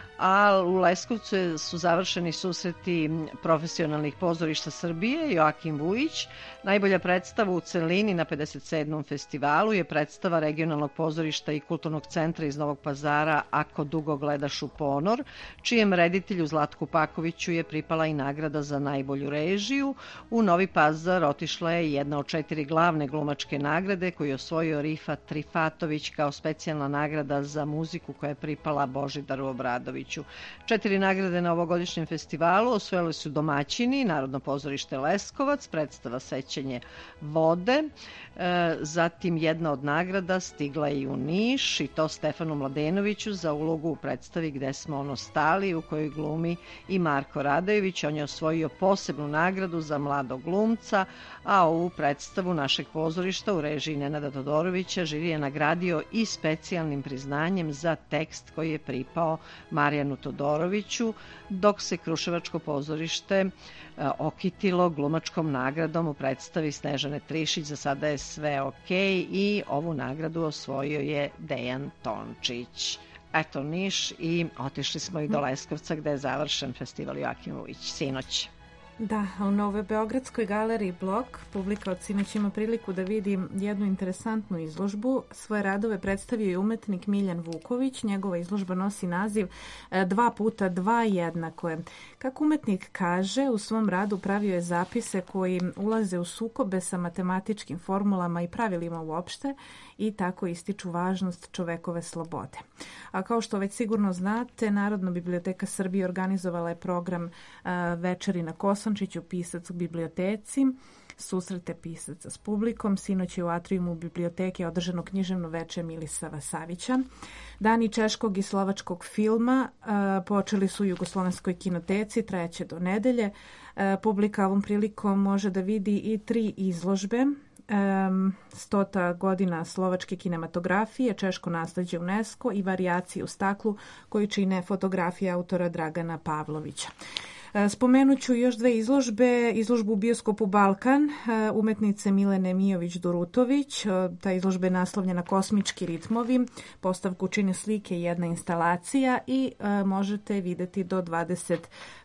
[SPEAKER 10] a u Leskovcu su završeni susreti profesionalnih pozorišta Srbije. Joakim Vujić. Najbolja predstava u celini na pedeset sedmom festivalu je predstava regionalnog pozorišta i kulturnog centra iz Novog Pazara Ako dugo gledaš u ponor, čijem reditelju Zlatku Pakoviću je pripala i nagrada za najbolju režiju. U Novi Pazar otišla je jedna od četiri glavne glumačke nagrade koju je osvojio Rifat Trifatović kao specijalna nagrada za muziku koja je pripala Božidaru Obradoviću. Četiri nagrade na ovogodišnjem festivalu osvojili su domaćini, Narodno pozorište Leskovac, predstava Sećanje vode, e, zatim jedna od nagrada stigla i u Niš, i to Stefanu Mladenoviću za ulogu u predstavi Gde smo ono stali, u kojoj glumi i Marko Radojević. On je osvojio posebnu nagradu za mladog glumca, a ovu predstavu našeg pozorišta u režiji Nenada Todorovića žiri je nagradio i specijalnim priznanjem za tekst koji je pripao Marijanu Todoroviću, dok se Kruševačko pozorište okitilo glumačkom nagradom u predstavi Snežane Trišić. Za sada je sve ok i ovu nagradu osvojio je Dejan Tončić. Eto Niš, i otišli smo i do Leskovca gde je završen festival Joakim Vujić sinoć.
[SPEAKER 9] Da, u Novoj Beogradskoj galeriji Blok publika od sinoć ima priliku da vidi jednu interesantnu izložbu. Svoje radove predstavio je umetnik Miljan Vuković. Njegova izložba nosi naziv Dva puta dva jednako je. Kako umetnik kaže, u svom radu pravio je zapise koji ulaze u sukobe sa matematičkim formulama i pravilima uopšte i tako ističu važnost čovekove slobode. A kao što već sigurno znate, Narodna biblioteka Srbije organizovala je program Večeri na Kosančiću, pisac u biblioteci, susrete pisaca s publikom. Sinoć je u atrijumu biblioteke održano književno veče Milisava Savića. Dani češkog i slovačkog filma počeli su u Jugoslovenskoj kinoteci, trajeće do nedelje. Publika ovom prilikom može da vidi i tri izložbe. Um, stota godina slovačke kinematografije, češko nasleđe UNESCO i varijacije u staklu koji čine fotografije autora Dragana Pavlovića. Spomenut ću još dve izložbe. Izložbu u bioskopu Balkan umetnice Milene Mijović-Durutović. Ta izložba je naslovljena Kosmički ritmovi. Postavku čine slike i jedna instalacija i možete videti do dvadeset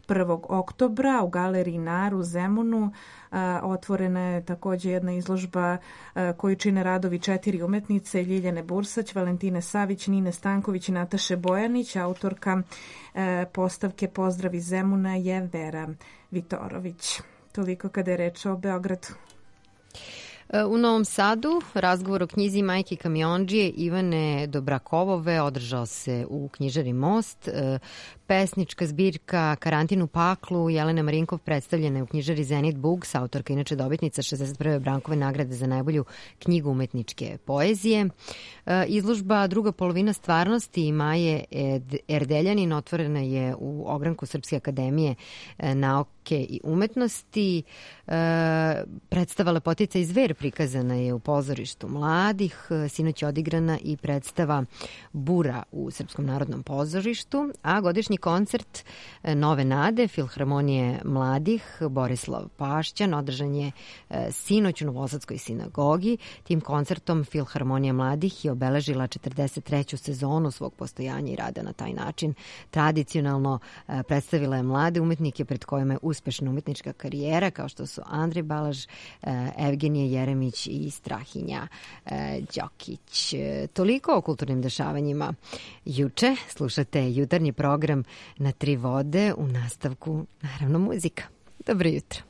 [SPEAKER 9] prvog oktobra u galeriji Nar u Zemunu. Otvorena je također jedna izložba koju čine radovi četiri umetnice: Ljiljane Bursać, Valentine Savić, Nine Stanković i Nataše Bojanić. Autorka postavke Pozdrav iz Zemuna je Vera Vitorović. Toliko kada je reč o Beogradu.
[SPEAKER 8] U Novom Sadu razgovor o knjizi majke kamiondžije Ivane Dobrakovove održao se u knjižari Most. Pesnička zbirka Karantin u paklu Jelena Marinkov predstavljena je u knjižari Zenit Books, autorka inače dobitnica šezdeset prve Brankove nagrade za najbolju knjigu umetničke poezije. Izložba Druga polovina stvarnosti Maje Erdeljanin otvorena je u ogranku Srpske akademije nauke i umetnosti. Predstava Lepotica i zver prikazana je u pozorištu mladih. Sinoć je odigrana i predstava Bura u Srpskom narodnom pozorištu, a godišnji koncert Nove nade Filharmonije mladih Borislav Pašćan održan je sinoć u Novosadskoj sinagogi. Tim koncertom Filharmonija mladih je obeležila četrdeset treću sezonu svog postojanja i rada na taj način. Tradicionalno predstavila je mlade umetnike pred kojima je uspešna umetnička karijera, kao što su Andrej Balaž, Evgenije Jeremić i Strahinja Đokić. Toliko o kulturnim dešavanjima juče. Slušate jutarnji program na Tri vode, u nastavku naravno muzika. Dobro jutro.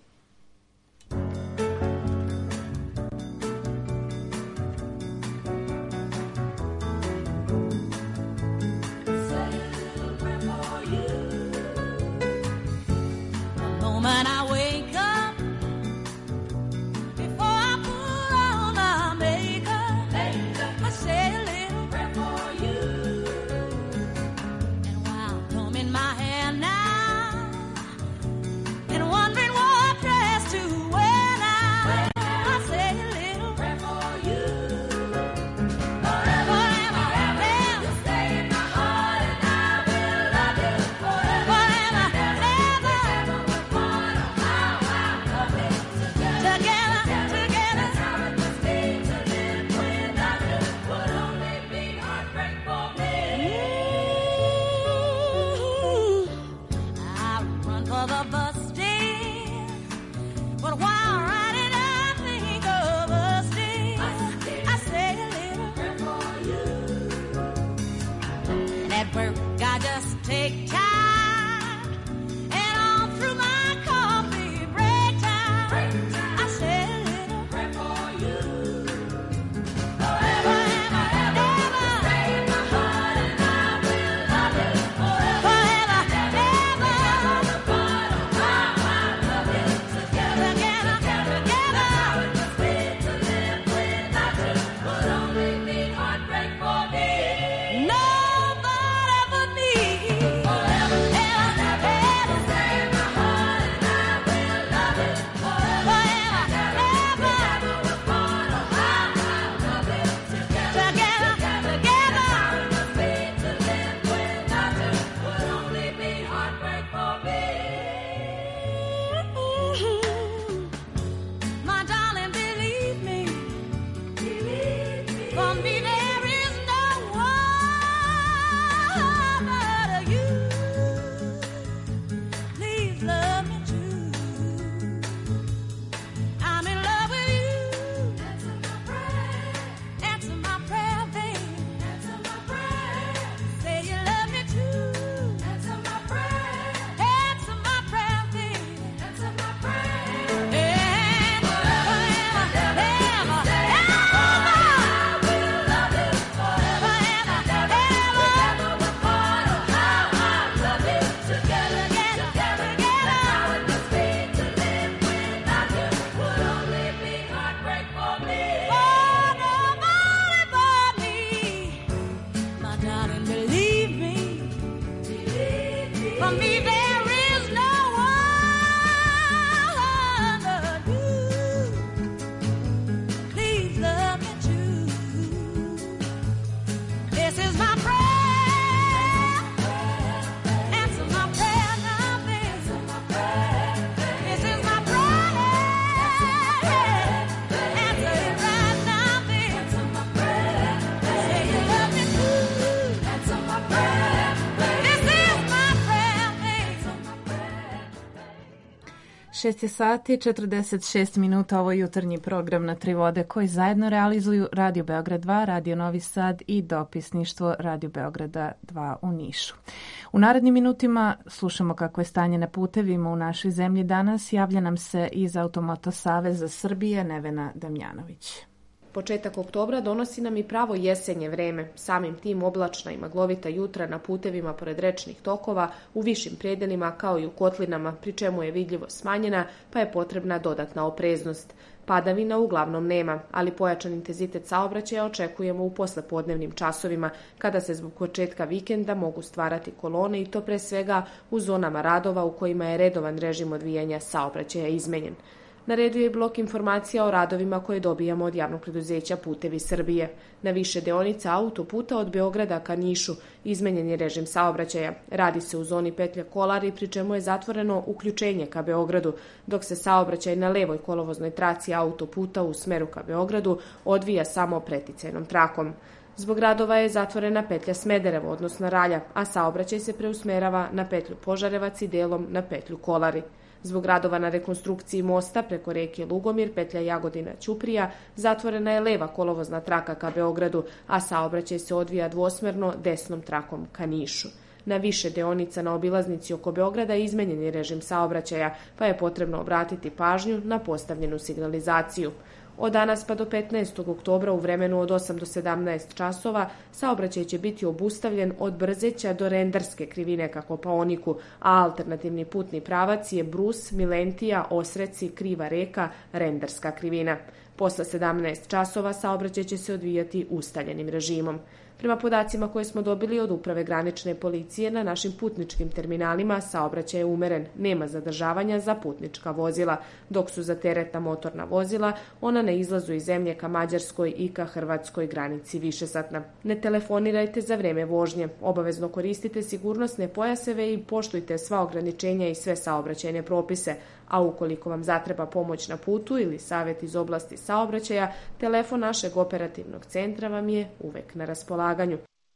[SPEAKER 9] šest je sati, četrdeset šest minuta, ovo je jutarnji program na Tri vode koji zajedno realizuju Radio Beograd dva, Radio Novi Sad i dopisništvo Radio Beograda dva u Nišu. U narednim minutima slušamo kako je stanje na putevima u našoj zemlji danas. Javlja nam se iz Automoto Saveza Srbije Nevena Damjanović.
[SPEAKER 20] Početak oktobra donosi nam i pravo jesenje vreme, samim tim oblačna i maglovita jutra na putevima pored rečnih tokova, u višim predelima kao i u kotlinama, pri čemu je vidljivo smanjena, pa je potrebna dodatna opreznost. Padavina uglavnom nema, ali pojačan intenzitet saobraćaja očekujemo u poslepodnevnim časovima, kada se zbog početka vikenda mogu stvarati kolone i to pre svega u zonama radova u kojima je redovan režim odvijanja saobraćaja izmenjen. Na redu je blok informacija o radovima koje dobijamo od javnog preduzeća Putevi Srbije. Na više deonica autoputa od Beograda ka Nišu izmenjen je režim saobraćaja. Radi se u zoni petlja Kolari, pri čemu je zatvoreno uključenje ka Beogradu, dok se saobraćaj na levoj kolovoznoj traci autoputa u smeru ka Beogradu odvija samo preticajnom trakom. Zbog radova je zatvorena petlja Smederevo, odnosno Ralja, a saobraćaj se preusmerava na petlju Požarevac i delom na petlju Kolari. Zbog radova na rekonstrukciji mosta preko reke Lugomir, petlja Jagodina Ćuprija, zatvorena je leva kolovozna traka ka Beogradu, a saobraćaj se odvija dvosmerno desnom trakom ka Nišu. Na više deonica na obilaznici oko Beograda izmenjen je režim saobraćaja, pa je potrebno obratiti pažnju na postavljenu signalizaciju. Od danas pa do petnaestog oktobra u vremenu od osam do sedamnaest časova saobraćaj će biti obustavljen od Brzeća do Rendarske krivine ka Kopaoniku, a alternativni putni pravac je Brus, Milentija, Osreci, Kriva reka, Rendarska krivina. Posle sedamnaest časova saobraćaj će se odvijati ustaljenim režimom. Prema podacima koje smo dobili od Uprave granične policije, na našim putničkim terminalima saobraćaj je umeren, nema zadržavanja za putnička vozila, dok su za teretna motorna vozila ona na izlazu iz zemlje ka Mađarskoj i ka hrvatskoj granici višesatna. Ne telefonirajte za vreme vožnje, obavezno koristite sigurnosne pojaseve i poštujte sva ograničenja i sve saobraćajne propise, a ukoliko vam zatreba pomoć na putu ili savjet iz oblasti saobraćaja, telefon našeg operativnog centra vam je uvek na raspolaganju.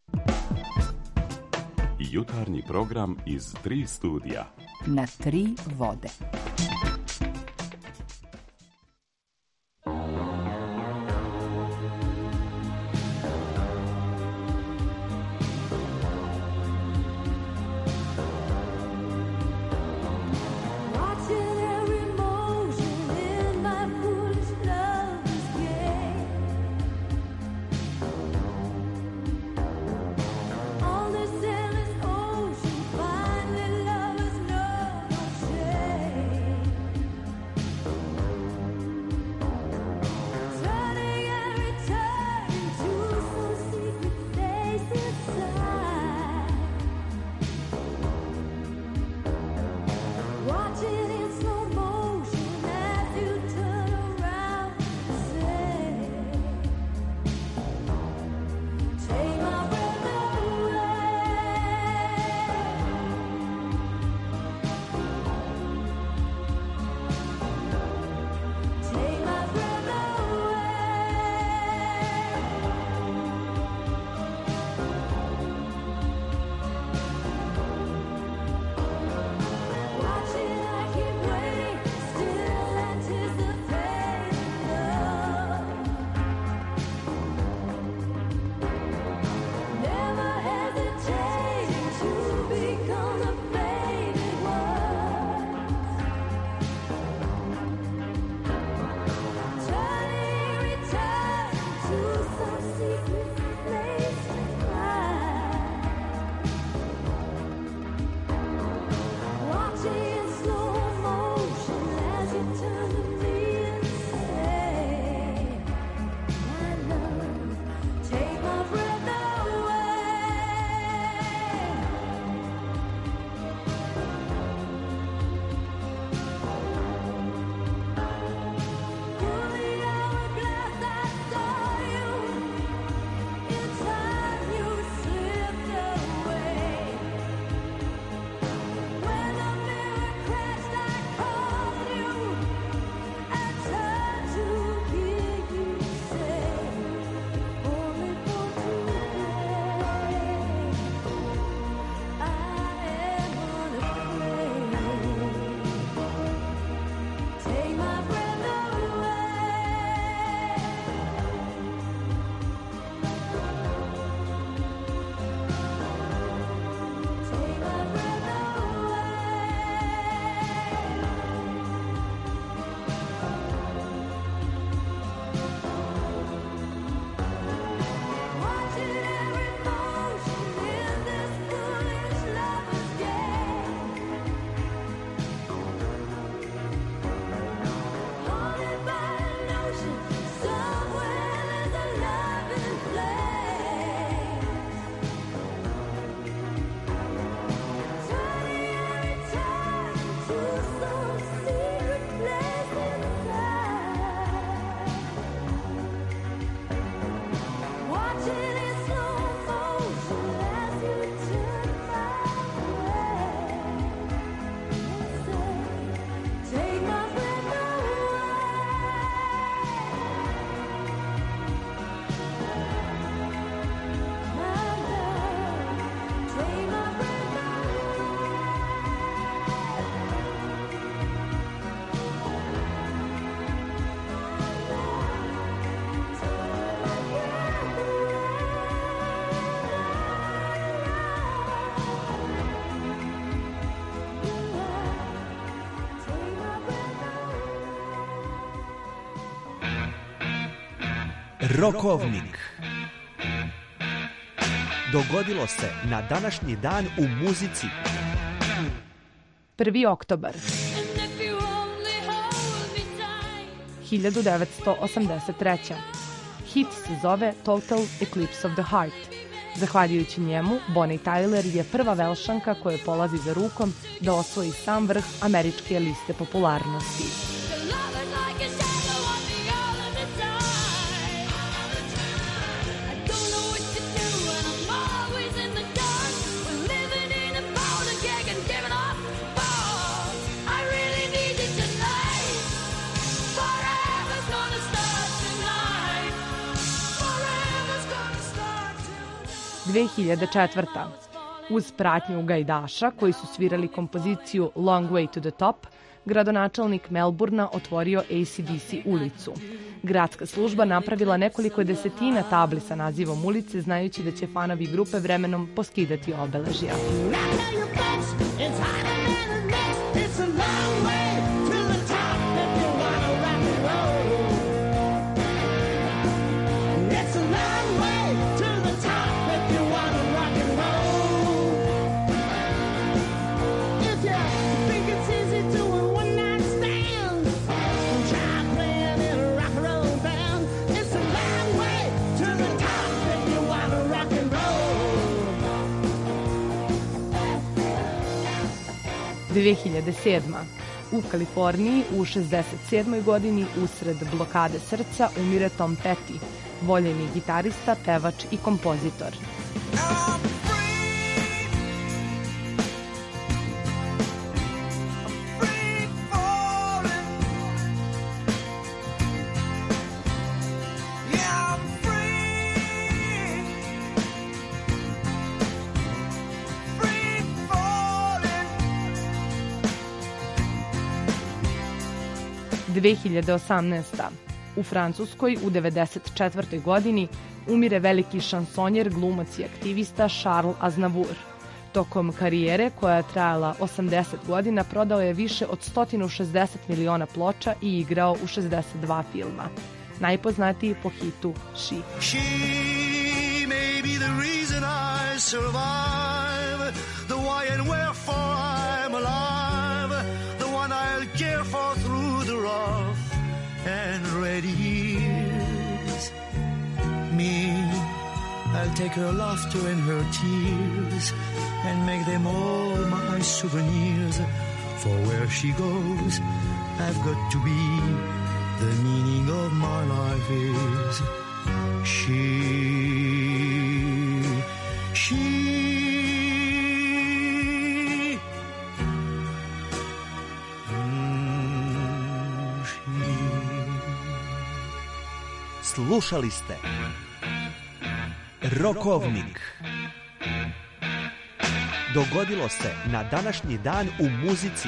[SPEAKER 21] Jutarnji program iz Tri studija.
[SPEAKER 16] Na Tri vode.
[SPEAKER 22] All this endless ocean, finally lovers know no shame.
[SPEAKER 3] Rokovnik. Dogodilo se na današnji dan u muzici.
[SPEAKER 20] prvi oktobar hiljadu devetsto osamdeset treće. Hit se zove Total Eclipse of the Heart. Zahvaljujući njemu, Bonnie Tyler je prva Velšanka koja polazi za rukom da osvoji sam vrh američke liste popularnosti. dve hiljade četvrte. Uz pratnju gajdaša koji su svirali kompoziciju Long Way to the Top, gradonačelnik Melburna otvorio A C D C ulicu. Gradska služba napravila nekoliko desetina tabli sa nazivom ulice, znajući da će fanovi grupe vremenom poskidati obeležja. dve hiljade sedme. U Kaliforniji u šezdeset sedmoj godini usred blokade srca umire Tom Petty, voljeni gitarista, pevač i kompozitor. dve hiljade osamnaeste. U Francuskoj u devedeset četvrtoj godini umire veliki šansonjer, glumac i aktivista Charles Aznavour. Tokom karijere, koja je trajala osamdeset godina, prodao je više od sto šezdeset miliona ploča i igrao u šezdeset dva filma. Najpoznatiji po hitu She.
[SPEAKER 22] She may be the reason I survive, the why and wherefore I'm alive, the one I'll care for through the rough and ready years. Me, I'll take her laughter and her tears and make them all my souvenirs. For where she goes, I've got to be. The meaning of my life is she, she. Mm, she.
[SPEAKER 3] Slušali ste Rokovnik. Dogodilo se na današnji dan u muzici.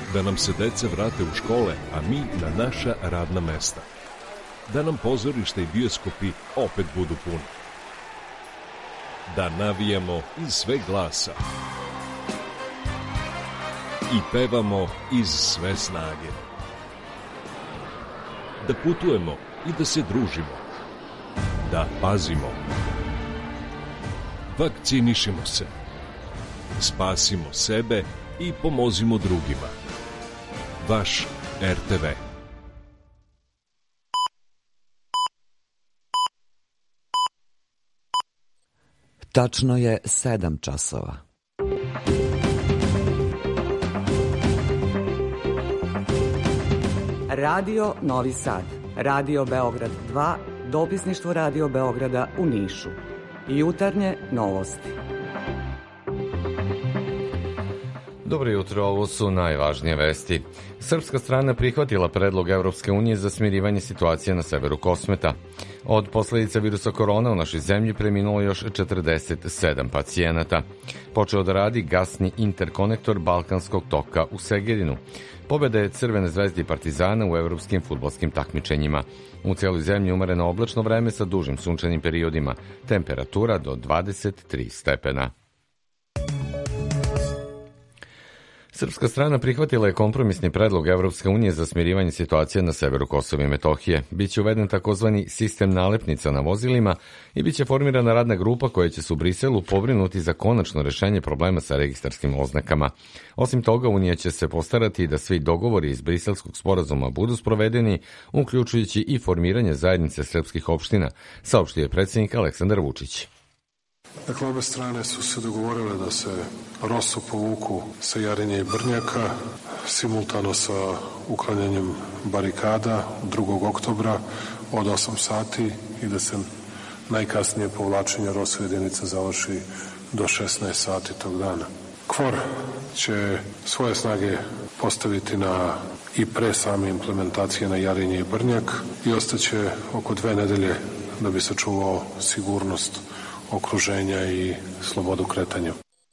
[SPEAKER 4] Da nam se deca vrate u škole, a mi na naša radna mesta. Da nam pozorišta i bioskopi opet budu puni. Da navijamo iz sve glasa. I pevamo iz sve snage. Da putujemo i da se družimo. Da pazimo. Vakcinišimo se. Spasimo sebe i pomozimo drugima. Vaš er te ve.
[SPEAKER 2] Tačno je sedam časova.
[SPEAKER 1] Radio Novi Sad, Radio Beograd dva, dopisništvo Radio Beograda u Nišu. Jutarnje novosti.
[SPEAKER 6] Dobro jutro, ovo su najvažnije vesti. Srpska strana prihvatila predlog Evropske unije za smirivanje situacije na severu Kosmeta. Od posledica virusa korona u našoj zemlji preminulo još četrdeset sedam pacijenata. Počeo da radi gasni interkonektor Balkanskog toka u Segedinu. Pobjeda je Crvene zvezde i Partizana u evropskim fudbalskim takmičenjima. U cijeloj zemlji umereno oblačno vreme sa dužim sunčanim periodima. Temperatura do dvadeset tri stepena. Srpska strana prihvatila je kompromisni predlog Evropske unije za smirivanje situacije na severu Kosova i Metohije. Biće uveden takozvani sistem nalepnica na vozilima i biće formirana radna grupa koja će se u Briselu pobrinuti za konačno rešenje problema sa registarskim oznakama. Osim toga, Unija će se postarati da svi dogovori iz Briselskog sporazuma budu sprovedeni, uključujući i formiranje zajednice srpskih opština, saopštio je predsjednik Aleksandar Vučić.
[SPEAKER 23] Dakle, obe strane su se dogovorile da se Rosu povuku sa Jarinje i Brnjaka, simultano sa uklanjanjem barikada drugog oktobra od osam sati i da se najkasnije povlačenje Rosu jedinica završi do šesnaest sati tog dana. KFOR će svoje snage postaviti na i pre same implementacije na Jarinje i Brnjak i ostaće oko dve nedelje da bi sačuvao sigurnost okruženja i slobodu kretanja.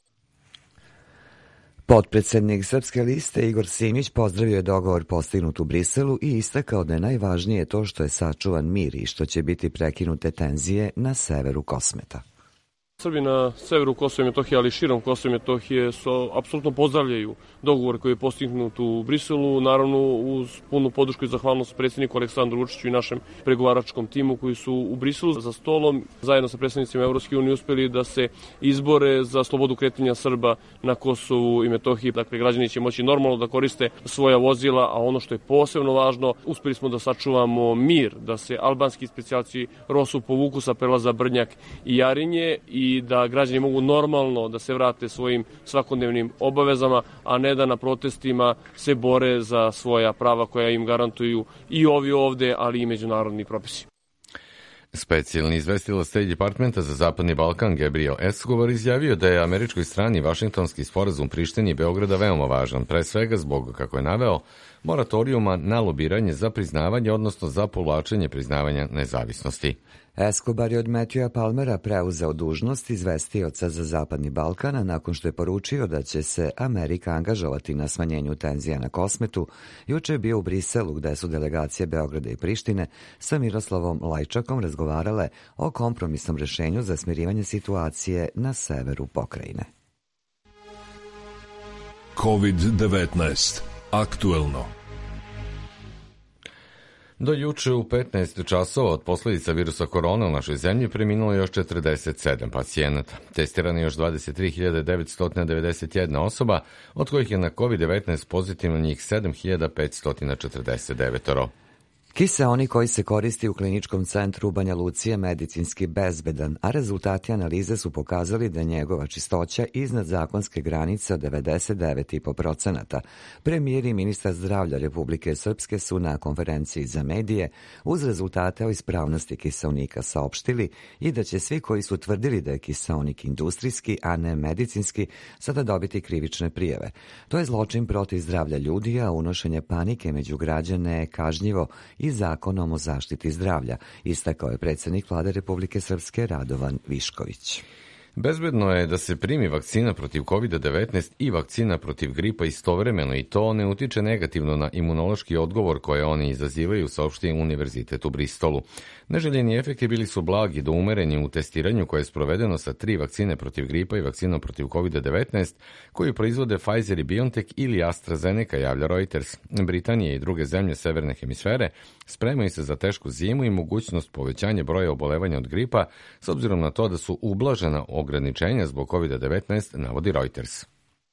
[SPEAKER 2] Potpredsednik Srpske liste Igor Simić pozdravio je dogovor postignut u Briselu i istakao da je najvažnije to što je sačuvan mir i što će biti prekinute tenzije na severu Kosmeta.
[SPEAKER 24] Srbi na severu Kosova i Metohije, ali širom Kosova i Metohije, su apsolutno pozdravljaju dogovor koji je postignut u Briselu, naravno uz punu podršku i zahvalnost predsjedniku Aleksandru Vučiću i našem pregovaračkom timu koji su u Briselu za stolom zajedno sa predstavnicima Evropske unije uspeli da se izbore za slobodu kretanja Srba na Kosovu i Metohiji. Dakle, građani će moći normalno da koriste svoja vozila, a ono što je posebno važno, uspeli smo da sačuvamo mir, da se albanski specijalci Rosu povuku sa prelaza Brnjak i Jarinje i i da građani mogu normalno da se vrate svojim svakodnevnim obavezama, a ne da na protestima se bore za svoja prava koja im garantuju i ovi ovde, ali i međunarodni propisi.
[SPEAKER 6] Specijalni izvestilac State Departmenta za Zapadni Balkan Gabriel Escobar izjavio da je američkoj strani Vašingtonski sporazum Prištini i Beograda veoma važan, pre svega zbog, kako je naveo, moratorijuma na lobiranje za priznavanje, odnosno za povlačenje priznavanja nezavisnosti.
[SPEAKER 2] Escobar je od Matthewa Palmera preuzeo dužnost izvestioca za Zapadni Balkan nakon što je poručio da će se Amerika angažovati na smanjenju tenzija na Kosmetu. Juče je bio u Briselu gde su delegacije Beograda i Prištine sa Miroslavom Lajčakom razgovarale o kompromisnom rešenju za smirivanje situacije na severu pokrajine.
[SPEAKER 4] kovid devetnaest. Aktuelno.
[SPEAKER 6] Do juče u petnaest časova od posljedica virusa korona u našoj zemlji preminulo još četrdeset sedam pacijenata. Testirano je još dvadeset tri hiljade devetsto devedeset jedna osoba, od kojih je na kovid devetnaest pozitivno njih sedam hiljada petsto četrdeset devet.
[SPEAKER 2] Kiseonik koji se koristi u kliničkom centru u Banja Luci je medicinski bezbedan, a rezultati analize su pokazali da je njegova čistoća iznad zakonske granice od devedeset devet zarez pet posto. Premijer i ministar zdravlja Republike Srpske su na konferenciji za medije uz rezultate o ispravnosti kiseonika saopštili i da će svi koji su tvrdili da je kiseonik industrijski, a ne medicinski, sada dobiti krivične prijave. To je zločin protiv zdravlja ljudi, a unošenje panike među građane je kažnjivo i zakonom o zaštiti zdravlja, istakao je predsjednik Vlade Republike Srpske Radovan Višković.
[SPEAKER 6] Bezbedno je da se primi vakcina protiv kovid devetnaest i vakcina protiv gripa istovremeno i to ne utiče negativno na imunološki odgovor koje oni izazivaju, saopšti Univerzitet u Bristolu. Neželjeni efekti bili su blagi do umereni u testiranju koje je sprovedeno sa tri vakcine protiv gripa i vakcinom protiv kovid devetnaest koju proizvode Pfizer i BioNTech ili AstraZeneca, javlja Reuters. Britanija i druge zemlje severne hemisfere spremaju se za tešku zimu i mogućnost povećanja broja obolevanja od gripa s obzirom na to da su ublažena ograničenja zbog kovid devetnaest, navodi Reuters.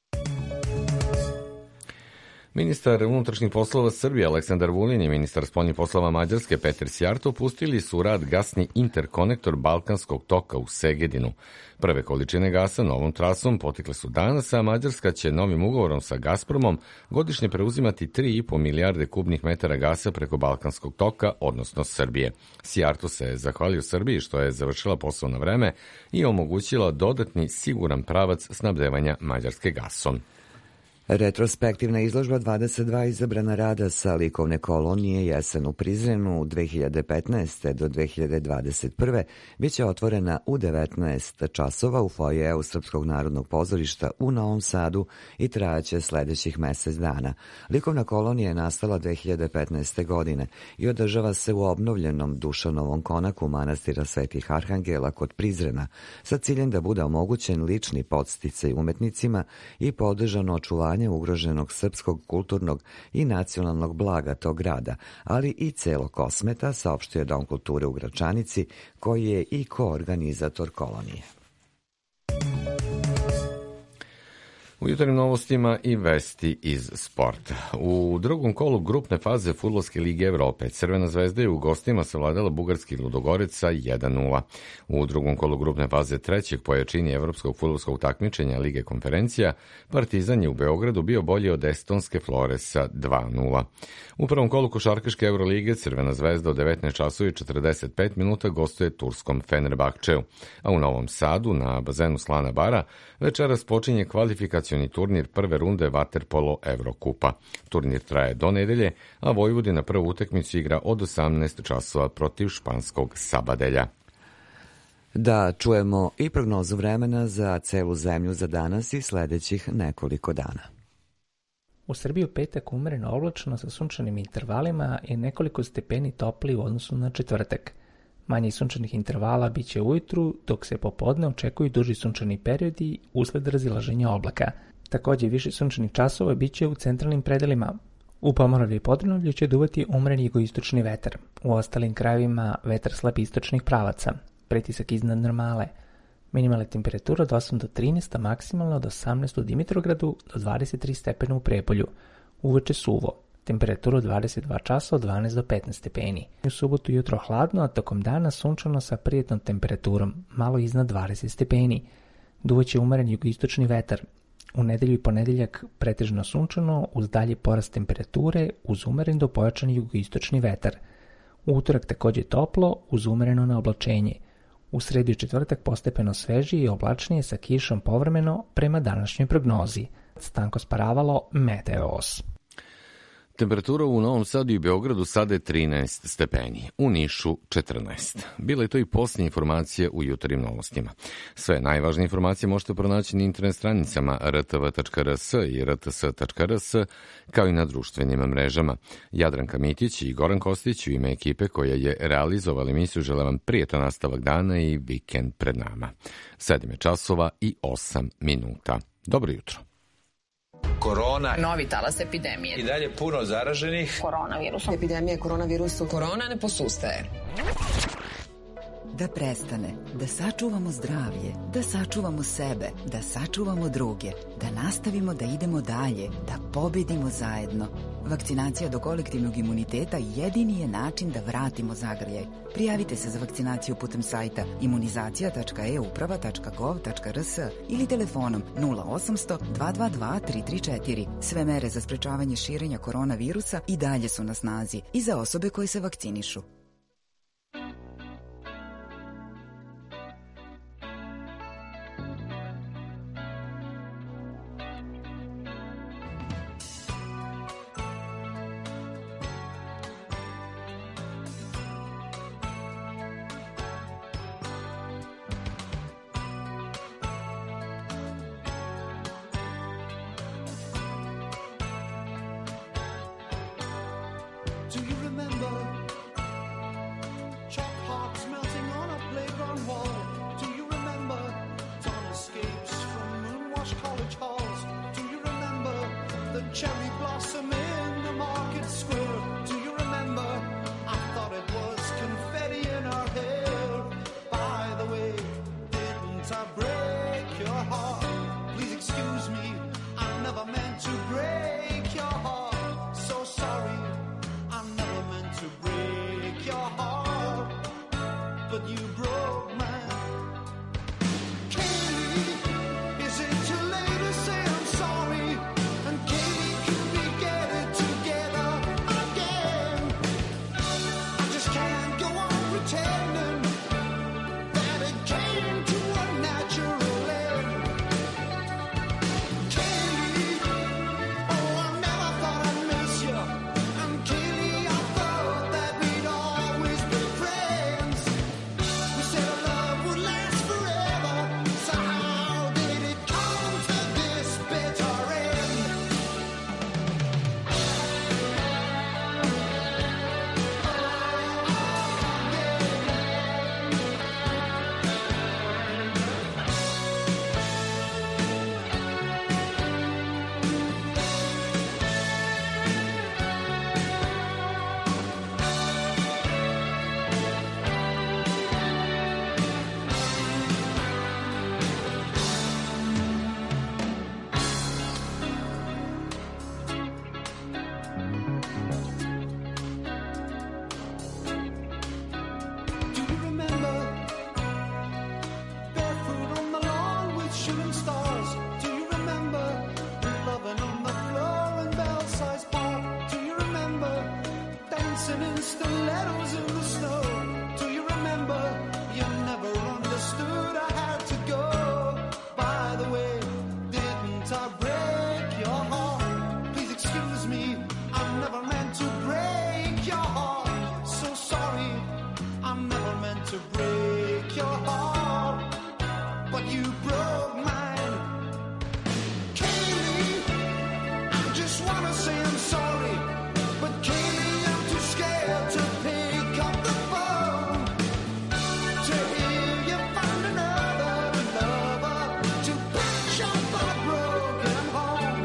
[SPEAKER 6] Ministar unutrašnjih poslova Srbije Aleksandar Vulin i ministar spoljnih poslova Mađarske Peter Sjarto pustili su u rad gasni interkonektor Balkanskog toka u Segedinu. Prve količine gasa novom trasom potekle su danas, a Mađarska će novim ugovorom sa Gazpromom godišnje preuzimati tri i po milijarde kubnih metara gasa preko Balkanskog toka, odnosno Srbije. Sjarto se zahvalio Srbiji što je završila posao na vreme i omogućila dodatni siguran pravac snabdevanja Mađarske gasom.
[SPEAKER 2] Retrospektivna izložba dvadeset dva izabrana rada sa likovne kolonije Jesen u Prizrenu dve hiljade petnaeste. do dve hiljade dvadeset prve. biće otvorena u devetnaest časova u foajeu Srpskog narodnog pozorišta u Novom Sadu i trajaće sledećih mesec dana. Likovna kolonija je nastala dve hiljade petnaeste. godine i održava se u obnovljenom Dušanovom konaku manastira Svetih Arhangela kod Prizrena sa ciljem da bude omogućen lični podsticaj umetnicima i podržano očuvanje ugroženog srpskog kulturnog i nacionalnog blaga tog grada, ali i celog Kosmeta, saopštio je Dom kulture u Gračanici, koji je i koorganizator kolonije.
[SPEAKER 6] U jutarnjim novostima i vesti iz sporta. U drugom kolu grupne faze Fudbalske lige Evrope Crvena zvezda je u gostima savladala bugarski Ludogorec sa jedan nula. U drugom kolu grupne faze trećeg po jačini evropskog fudbalskog takmičenja Lige konferencija Partizan je u Beogradu bio bolji od estonske Flores sa dva nula. U prvom kolu košarkaške Eurolige Crvena zvezda od devetnaest časova i četrdeset pet minuta gostuje turskom Fenerbahčeu, a u Novom Sadu na bazenu Slana Bara večeras počinje kvalifikacioni turnir prve runde Vaterpolo Evrokupa. Turnir traje do nedelje, a Vojvodina prvu utakmicu igra od osamnaest časova protiv španskog Sabadelja.
[SPEAKER 2] Da čujemo i prognozu vremena za celu zemlju za danas i sledećih nekoliko dana.
[SPEAKER 11] U Srbiji u petak umereno oblačno sa sunčanim intervalima i nekoliko stepeni topli u odnosu na četvrtak. Manje sunčanih intervala biće ujutru, dok se popodne očekuju duži sunčani periodi usled razilaženja oblaka. Takođe, više sunčanih časova biće u centralnim predelima. U Pomoravlju i Podrinavlju će duvati umeren jugoistočni vetar. U ostalim krajevima vetar slab istočnih pravaca. Pritisak iznad normale. Minimalna temperatura od osam do trinaest, a maksimalna od osamnaest u Dimitrovgradu do dvadeset tri stepena u Prijepolju. Uveče suvo. Temperatura od dvadeset dva časa od dvanaest do petnaest stepeni. U subotu jutro hladno, a tokom dana sunčano sa prijetnom temperaturom, malo iznad dvadeset stepeni. Duvaće umeren jugoistočni vetar. U nedelju i ponedeljak pretežno sunčano uz dalji porast temperature uz umeren do pojačan jugoistočni vetar. U utorak takođe toplo uz umereno na oblačenje. U sredu i četvrtak postepeno svežije i oblačnije sa kišom povremeno prema današnjoj prognozi. Stanko Sparavalo, Meteos.
[SPEAKER 6] Temperatura u Novom Sadu i Beogradu sada je trinaest stepeni, u Nišu četrnaest. Bila je to i posljednja informacija u jutarnjim novostima. Sve najvažnije informacije možete pronaći na internet stranicama r t v tačka r s i r t s tačka r s, kao i na društvenim mrežama. Jadranka Mitić i Goran Kostić u ime ekipe koja je realizovala emisiju žele vam prijetan nastavak dana i vikend pred nama. sedam je časova i osam minuta. Dobro jutro.
[SPEAKER 7] Korona.
[SPEAKER 12] Novi talas epidemije.
[SPEAKER 7] I dalje puno zaraženih.
[SPEAKER 12] Koronavirusom. Epidemija koronavirusu. Korona ne posustaje.
[SPEAKER 13] Da prestane, da sačuvamo zdravlje, da sačuvamo sebe, da sačuvamo druge, da nastavimo da idemo dalje, da pobedimo zajedno. Vakcinacija do kolektivnog imuniteta jedini je način da vratimo zagrljaj. Prijavite se za vakcinaciju putem sajta imunizacija tačka e uprava tačka gov tačka r s ili telefonom nula osamsto dva dva dva tri tri četiri. Sve mere za sprečavanje širenja koronavirusa i dalje su na snazi i za osobe koje se vakcinišu.
[SPEAKER 22] cherry blossom in the market square. Do you remember? I thought it was confetti in our hair. By the way, didn't I break your heart? Please excuse me, I never meant to break your heart. So sorry, I never meant to break your heart, but you broke mine. Katie, is it too late to say I'm sorry? And Katie, could we get it together again? I just can't go on pretending that it came to a natural end. Katie, oh, I never thought I'd miss you. And Katie, I thought that we'd always be friends. We said our love would last forever. So how did it come to this bitter end? Do you remember barefoot on the lawn with shooting stars? Do you remember loving on the floor in Belsize Park? Do you remember dancing in stilettos in the snow? Do you remember you never understood I had to go? By the way, didn't I break your heart? Please excuse me, I never meant to break your heart. So sorry, I never meant to break your heart, but you broke mine. Kaylee, I just wanna say I'm sorry, but Kaylee, I'm too scared to pick up the phone. To hear you found another lover to patch up our broken home.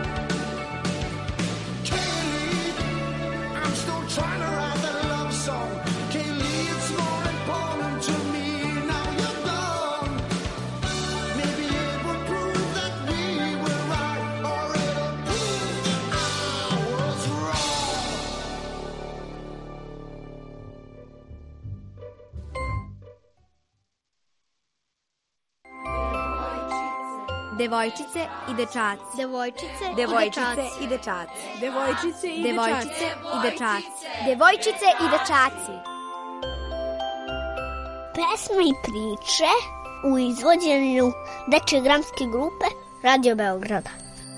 [SPEAKER 22] Kaylee, I'm still trying to write that love song. Kaylee, it's more important to me now you're gone. Maybe it will prove that we were right, or it'll prove that I was wrong.
[SPEAKER 14] Devojčice i dečaci. Devojčice,
[SPEAKER 15] Devojčice
[SPEAKER 14] i dečaci.
[SPEAKER 15] Devojčice i
[SPEAKER 14] Devojčice i dečaci.
[SPEAKER 15] Devojčice i dečaci. Pesme i priče u izvođenju dečje dramske grupe Radio Beograda.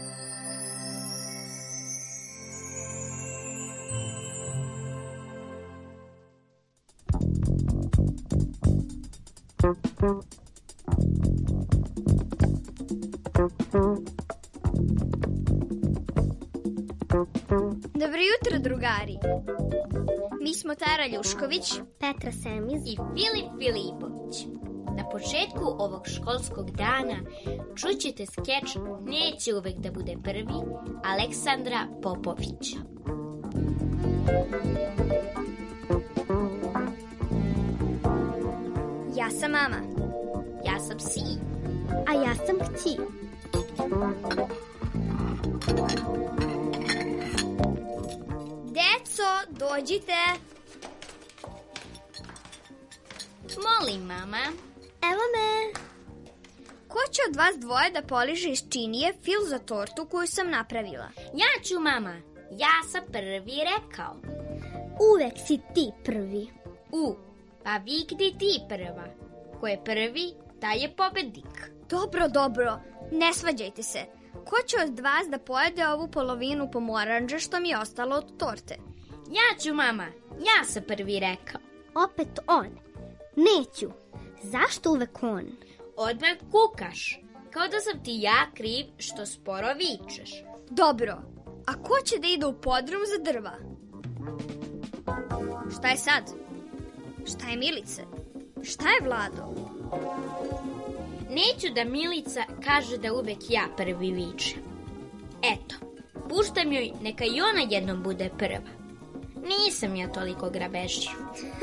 [SPEAKER 14] Dobro jutro, drugari. Mi smo Tara Ljušković,
[SPEAKER 15] Petra Semiz
[SPEAKER 14] i Filip Filipović. Na početku ovog školskog dana čućete skeč Neće uvek da bude prvi Aleksandra Popovića.
[SPEAKER 15] Ja sam mama.
[SPEAKER 14] Ja sam sin.
[SPEAKER 15] A ja sam kći.
[SPEAKER 14] Deco, dođite. Molim, mama.
[SPEAKER 15] Evo me.
[SPEAKER 14] Ko će od vas dvoje da poliže iz činije fil za tortu koju sam napravila? Ja ću, mama. Ja sam prvi rekao.
[SPEAKER 15] Uvek si ti prvi.
[SPEAKER 14] U, pa vikni ti prva. Ko je prvi, taj je pobednik.
[SPEAKER 15] Dobro, dobro. Ne svađajte se. Ko će od vas da pojede ovu polovinu pomoranđe što mi je ostalo od torte?
[SPEAKER 14] Ja ću, mama. Ja sam prvi rekao.
[SPEAKER 15] Opet on. Neću. Zašto uvek on?
[SPEAKER 14] Odmah kukaš. Kao da sam ti ja kriv što sporo vičeš.
[SPEAKER 15] Dobro. A ko će da ide u podrum za drva? Šta je sad? Šta je Milice? Šta je Vlado?
[SPEAKER 14] Neću da Milica kaže da uvek ja prvi vičem. Eto, puštam joj, neka i ona jednom bude prva. Nisam ja toliko grabežljiv.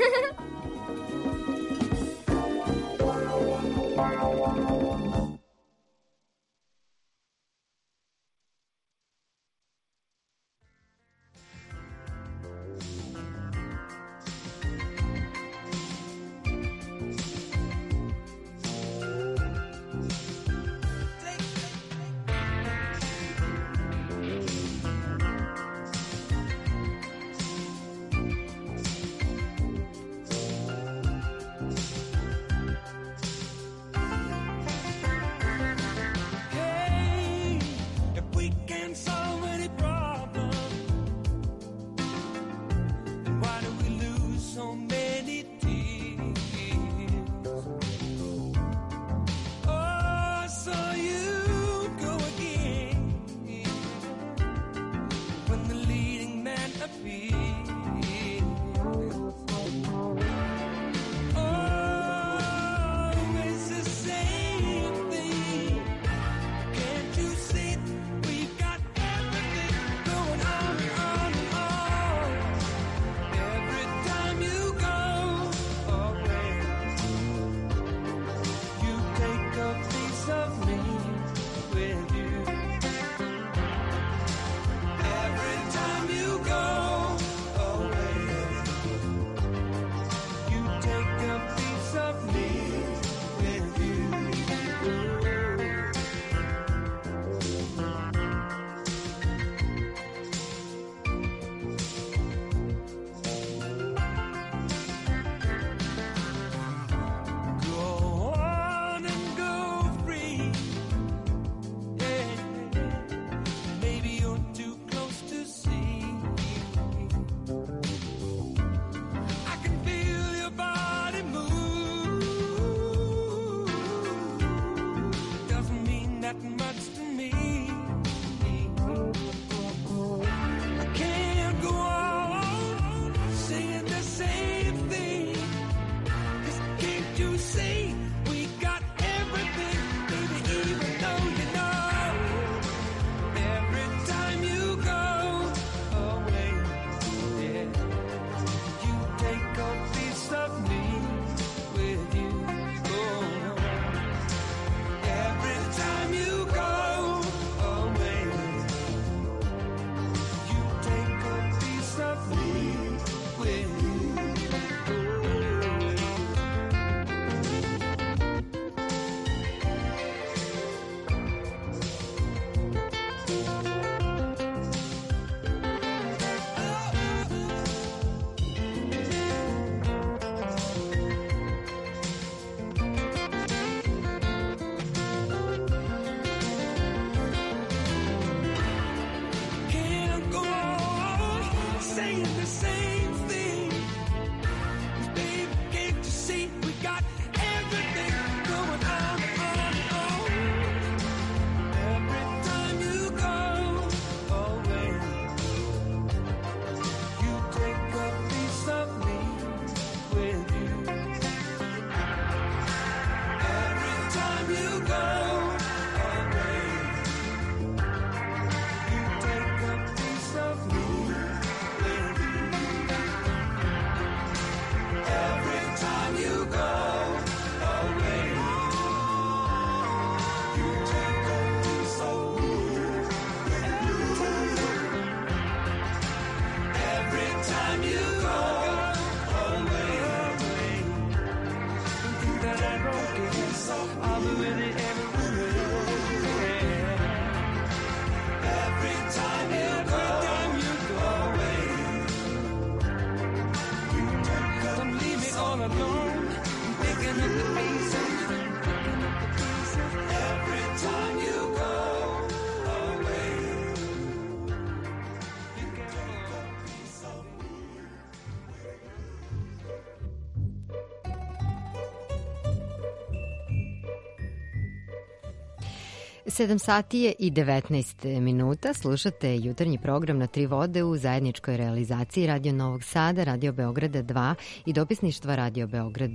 [SPEAKER 8] sedam sati je i devetnaest minuta. Slušate jutarnji program na Tri vode u zajedničkoj realizaciji Radio Novog Sada, Radio Beograda dva i dopisništva Radio Beograda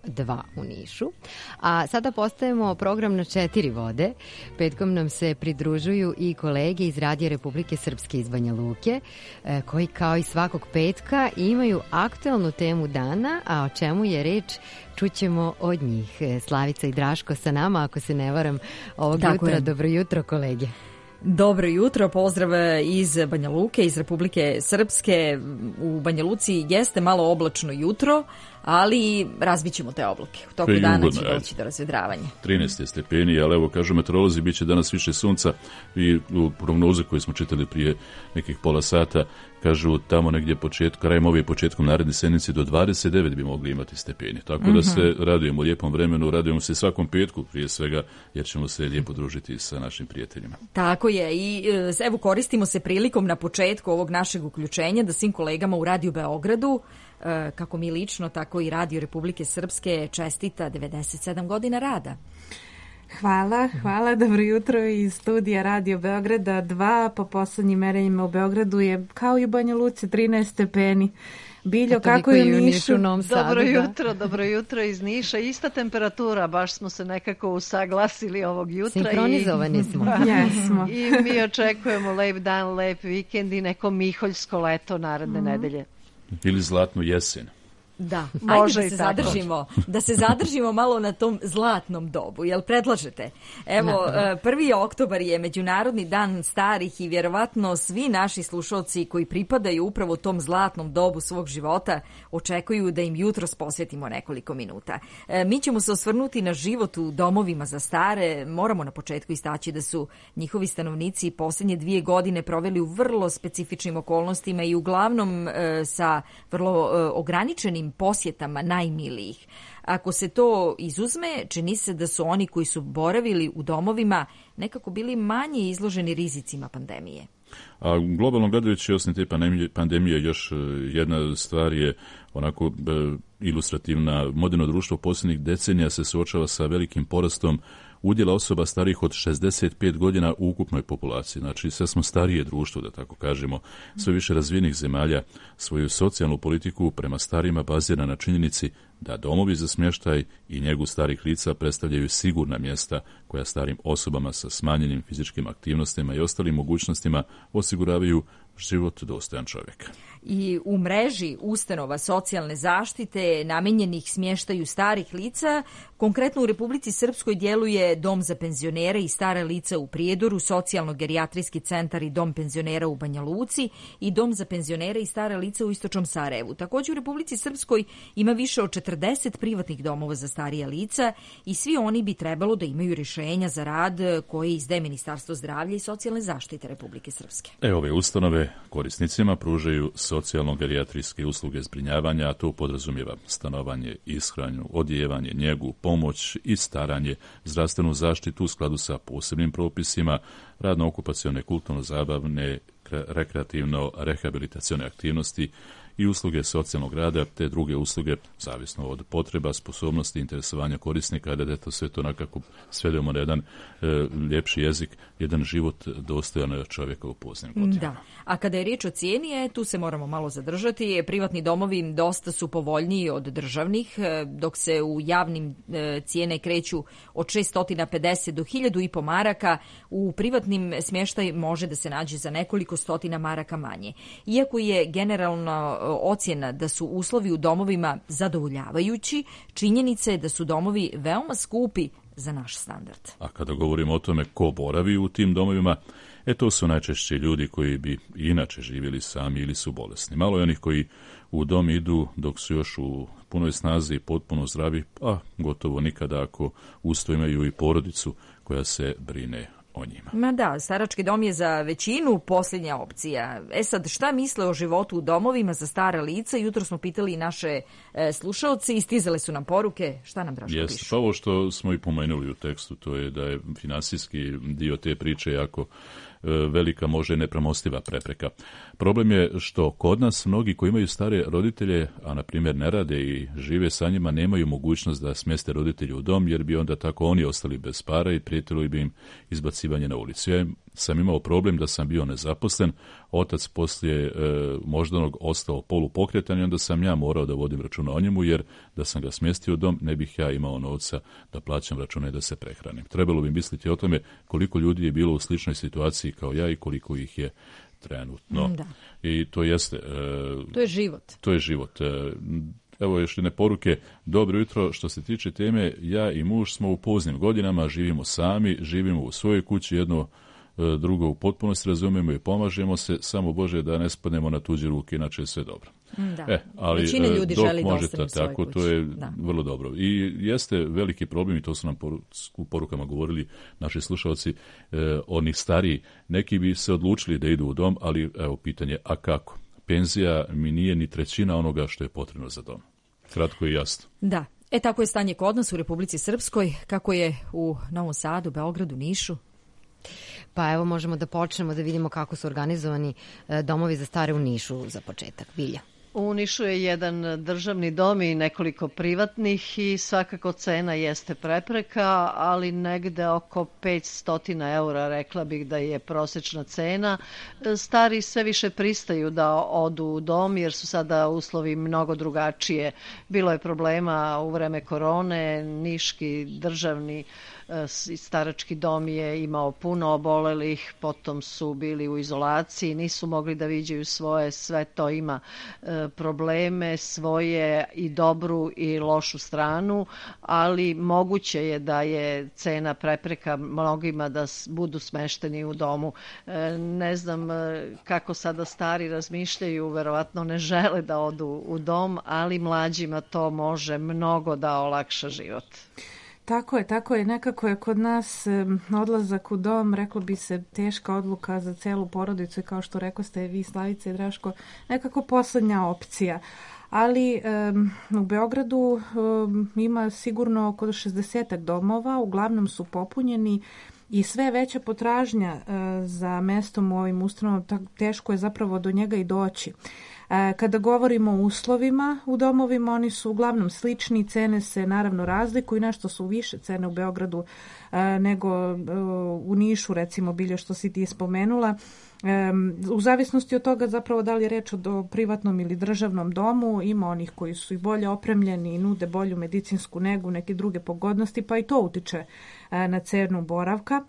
[SPEAKER 8] dva u Nišu. A sada postajemo program na četiri vode. Petkom nam se pridružuju i kolege iz Radija Republike Srpske iz Banja Luke, koji kao i svakog petka imaju aktuelnu temu dana, a o čemu je reč čućemo od njih. Slavica i Draško sa nama, ako se ne varam, ovog
[SPEAKER 5] Tako
[SPEAKER 8] jutra.
[SPEAKER 5] je.
[SPEAKER 8] Dobro jutro, kolege.
[SPEAKER 5] Dobro jutro, pozdrav iz Banja Luke, iz Republike Srpske. U Banja Luci jeste malo oblačno jutro, ali razbit ćemo te oblake. U toku dana će doći do razvedravanja.
[SPEAKER 17] trinaest stepeni, ali evo, kažu meteorolozi, bit će danas više sunca i u prognozi koju smo čitali prije nekih pola sata, kažu tamo negdje početkom, krajem ove i početkom naredne sedmice do dvadeset devet bi mogli imati stepeni. Tako mm-hmm. da se radujemo lijepom vremenu, radujemo se svakom petku prije svega, jer ćemo se lijepo družiti sa našim prijateljima.
[SPEAKER 5] Tako je i evo koristimo se prilikom na početku ovog našeg uključenja da svim kolegama u Radiju Beogradu, kako mi lično, tako i Radio Republike Srpske čestita devedeset sedam godina rada.
[SPEAKER 9] Hvala, hvala, dobro jutro iz studija Radio Beograda dva. Po poslednjim merenjima u Beogradu je kao i u Banja Luci trinaest stepeni. Biljo, kako je u Nišu?
[SPEAKER 10] Dobro jutro, dobro jutro iz Niša. Ista temperatura, baš smo se nekako usaglasili ovog jutra.
[SPEAKER 8] Sinkronizovani smo.
[SPEAKER 9] Jesmo.
[SPEAKER 10] I mi očekujemo lep dan, lep vikend i neko miholjsko leto naredne mm. nedelje.
[SPEAKER 17] Ili zlatnu jesen.
[SPEAKER 5] Da,
[SPEAKER 10] može
[SPEAKER 5] ajde da se zadržimo, da se zadržimo malo na tom zlatnom dobu, jel predlažete? Evo, prvi oktobar je Međunarodni dan starih i vjerovatno svi naši slušalci koji pripadaju upravo tom zlatnom dobu svog života očekuju da im jutros posvetimo nekoliko minuta. Mi ćemo se osvrnuti na život u domovima za stare. Moramo na početku istaći da su njihovi stanovnici posljednje dvije godine proveli u vrlo specifičnim okolnostima i uglavnom sa vrlo ograničenim posjetama najmilijih. Ako se to izuzme, čini se da su oni koji su boravili u domovima nekako bili manje izloženi rizicima pandemije.
[SPEAKER 17] A globalno gledajući, osim te pandemije, još jedna stvar je onako e, ilustrativna. Moderno društvo posljednjih decenija se suočava sa velikim porastom udjela osoba starih od šezdeset pet godina u ukupnoj populaciji. Znači, sve smo starije društvo, da tako kažemo. Sve više razvijenih zemalja svoju socijalnu politiku prema starima bazira na činjenici da domovi za smještaj i njegu starih lica predstavljaju sigurna mjesta koja starim osobama sa smanjenim fizičkim aktivnostima i ostalim mogućnostima osiguravaju život dostojan čovjeka.
[SPEAKER 5] I u mreži ustanova socijalne zaštite namenjenih smještaju starih lica, konkretno u Republici Srpskoj djeluje Dom za penzionere i stara lica u Prijedoru, Socijalno-gerijatrijski centar i Dom penzionera u Banja Luci i Dom za penzionere i stara lica u Istočnom Sarajevu. Također u Republici Srpskoj ima više od četrdeset privatnih domova za starija lica i svi oni bi trebalo da imaju rješenja za rad koje izdaje Ministarstvo zdravlja i socijalne zaštite Republike Srpske.
[SPEAKER 17] E, ove ustanove korisnicima pružaju socijalno-gerijatrijske usluge zbrinjavanja, a to podrazumijeva stanovanje, ishranu, odjevanje, njegu, pomoć i staranje, zdravstvenu zaštitu u skladu sa posebnim propisima, radno-okupacione, kulturno-zabavne, rekreativno-rehabilitacione aktivnosti i usluge socijalnog rada, te druge usluge, zavisno od potreba, sposobnosti, interesovanja korisnika, da to sve to nekako svedemo na jedan e, ljepši jezik, jedan život dostojan čovjeka u posljednjim godinama.
[SPEAKER 5] Da, a kada je riječ o cijeni, tu se moramo malo zadržati. Privatni domovi dosta su povoljniji od državnih, dok se u javnim e, cijene kreću od šeststo pedeset do hiljadu i po maraka, u privatnim smještaj može da se nađe za nekoliko stotina maraka manje. Iako je generalno ocjena da su uslovi u domovima zadovoljavajući, činjenica je da su domovi veoma skupi za naš standard.
[SPEAKER 17] A kada govorimo o tome ko boravi u tim domovima, e to su najčešće ljudi koji bi inače živjeli sami ili su bolesni. Malo je onih koji u dom idu dok su još u punoj snazi i potpuno zdravi, a gotovo nikada ako uz to imaju i porodicu koja se brine o njima.
[SPEAKER 5] Ma da, starački dom je za većinu posljednja opcija. E sad, šta misle o životu u domovima za stara lica? Jutro smo pitali naše e, slušaoce i stizale su nam poruke. Šta nam Draško pišu?
[SPEAKER 17] Pa ovo što smo i pomenuli u tekstu, to je da je finansijski dio te priče jako velika, može nepremostiva prepreka. Problem je što kod nas mnogi koji imaju stare roditelje, a na primjer ne rade i žive sa njima, nemaju mogućnost da smjeste roditelje u dom, jer bi onda tako oni ostali bez para i prijetilo bi im izbacivanje na ulicu. Ja sam imao problem da sam bio nezaposlen, otac poslije e, moždanog ostao polupokretan i onda sam ja morao da vodim računa o njemu, jer da sam ga smjestio u dom ne bih ja imao novca da plaćam račune i da se prehranim. Trebalo bi misliti o tome koliko ljudi je bilo u sličnoj situaciji kao ja i koliko ih je trenutno.
[SPEAKER 5] Da.
[SPEAKER 17] I to jeste... E,
[SPEAKER 5] to je život.
[SPEAKER 17] To je život. E, Evo još jedne poruke. Dobro jutro, što se tiče teme, ja i muž smo u poznim godinama, živimo sami, živimo u svojoj kući, jedno drugo u potpunosti razumijemo i pomažemo se, samo Bože da ne spadnemo na tuđe ruke, inače je sve dobro.
[SPEAKER 5] Da.
[SPEAKER 17] E, ali
[SPEAKER 5] većina ljudi
[SPEAKER 17] dok
[SPEAKER 5] želi da
[SPEAKER 17] možete,
[SPEAKER 5] ostane u svojoj
[SPEAKER 17] tako,
[SPEAKER 5] kući.
[SPEAKER 17] to je
[SPEAKER 5] da.
[SPEAKER 17] vrlo dobro. I jeste veliki problem, i to su nam u porukama govorili naši slušalci, eh, oni stariji, neki bi se odlučili da idu u dom, ali evo pitanje, a kako? Penzija mi nije ni trećina onoga što je potrebno za dom. Kratko i jasno.
[SPEAKER 5] Da. E, tako je stanje kod nas u Republici Srpskoj, kako je u Novom Sadu, Beogradu, Nišu.
[SPEAKER 8] Pa evo možemo da počnemo da vidimo kako su organizovani domovi za stare u Nišu za početak. Vilja.
[SPEAKER 10] U Nišu je jedan državni dom i nekoliko privatnih i svakako cena jeste prepreka, ali negde oko petsto eura rekla bih da je prosječna cena. Stari sve više pristaju da odu u dom jer su sada uslovi mnogo drugačije. Bilo je problema u vreme korone, niški državni starački dom je imao puno obolelih, potom su bili u izolaciji, nisu mogli da viđaju svoje, sve to ima e, probleme, svoje i dobru i lošu stranu, ali moguće je da je cena prepreka mnogima da budu smešteni u domu. E, ne znam e, kako sada stari razmišljaju, verovatno ne žele da odu u dom, ali mlađima to može mnogo da olakša život.
[SPEAKER 9] Tako je, tako je. Nekako je kod nas odlazak u dom, reklo bi se, teška odluka za celu porodicu i kao što rekao ste vi, Slavica i Draško, nekako poslednja opcija. Ali um, u Beogradu um, ima sigurno oko šezdeset domova, uglavnom su popunjeni i sve veća potražnja uh, za mestom u ovim ustanovama, teško je zapravo do njega i doći. Kada govorimo o uslovima u domovima, oni su uglavnom slični, cene se naravno razlikuju, nešto su više cene u Beogradu nego u Nišu, recimo Bilje što si ti spomenula. U zavisnosti od toga zapravo da li je reč o privatnom ili državnom domu, ima onih koji su i bolje opremljeni i nude bolju medicinsku negu, neke druge pogodnosti, pa i to utiče na cenu boravka.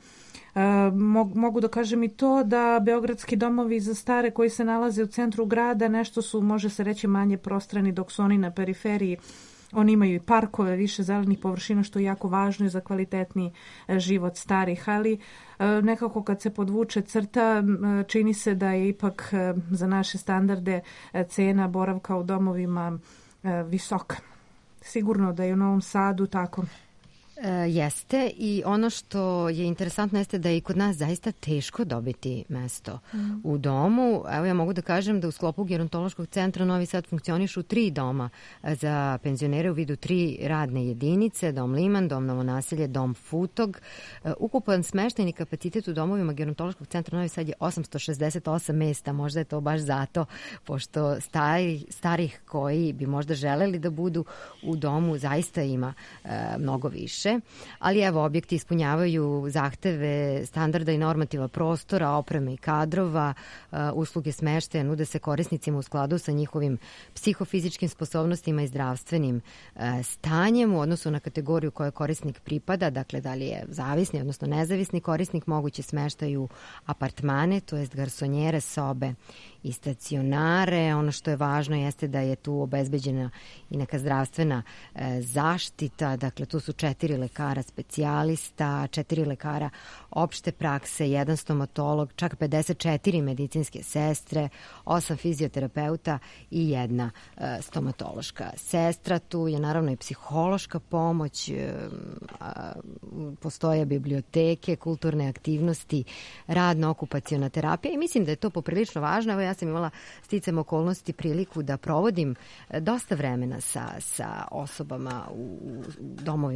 [SPEAKER 9] Mogu da kažem i to da beogradski domovi za stare koji se nalaze u centru grada nešto su, može se reći, manje prostrani, dok su oni na periferiji. Oni imaju i parkove, više zelenih površina, što je jako važno i za kvalitetni život starih, ali nekako kad se podvuče crta, čini se da je ipak za naše standarde cena boravka u domovima visoka. Sigurno da je u Novom Sadu tako.
[SPEAKER 8] E, jeste i ono što je interesantno jeste da je i kod nas zaista teško dobiti mesto mm. u domu. Evo ja mogu da kažem da u sklopu gerontološkog centra Novi Sad funkcionišu tri doma za penzionere u vidu tri radne jedinice, dom Liman, dom Novo naselje, dom Futog. E, ukupan smeštajni kapacitet u domovima gerontološkog centra Novi Sad je osamsto šezdeset osam mesta, možda je to baš zato, pošto stari, starih koji bi možda želeli da budu u domu zaista ima e, mnogo više. Ali evo, objekti ispunjavaju zahteve standarda i normativa prostora, opreme i kadrova, usluge smeštaja nude se korisnicima u skladu sa njihovim psihofizičkim sposobnostima i zdravstvenim stanjem u odnosu na kategoriju kojoj korisnik pripada, dakle da li je zavisni, odnosno nezavisni korisnik, moguće smeštaju apartmane, to jest garsonjere, sobe i stacionare. Ono što je važno jeste da je tu obezbeđena i neka zdravstvena e, zaštita, dakle tu su četiri lekara specijalista, četiri lekara opšte prakse, jedan stomatolog, čak pedeset četiri medicinske sestre, osam fizioterapeuta i jedna e, stomatološka sestra. Tu je naravno i psihološka pomoć, e, a, postoje biblioteke, kulturne aktivnosti, radno-okupaciona terapija i mislim da je to poprilično važno. Evo ja sam imala sticam okolnosti priliku da provodim dosta vremena sa, sa osobama u, u domovima za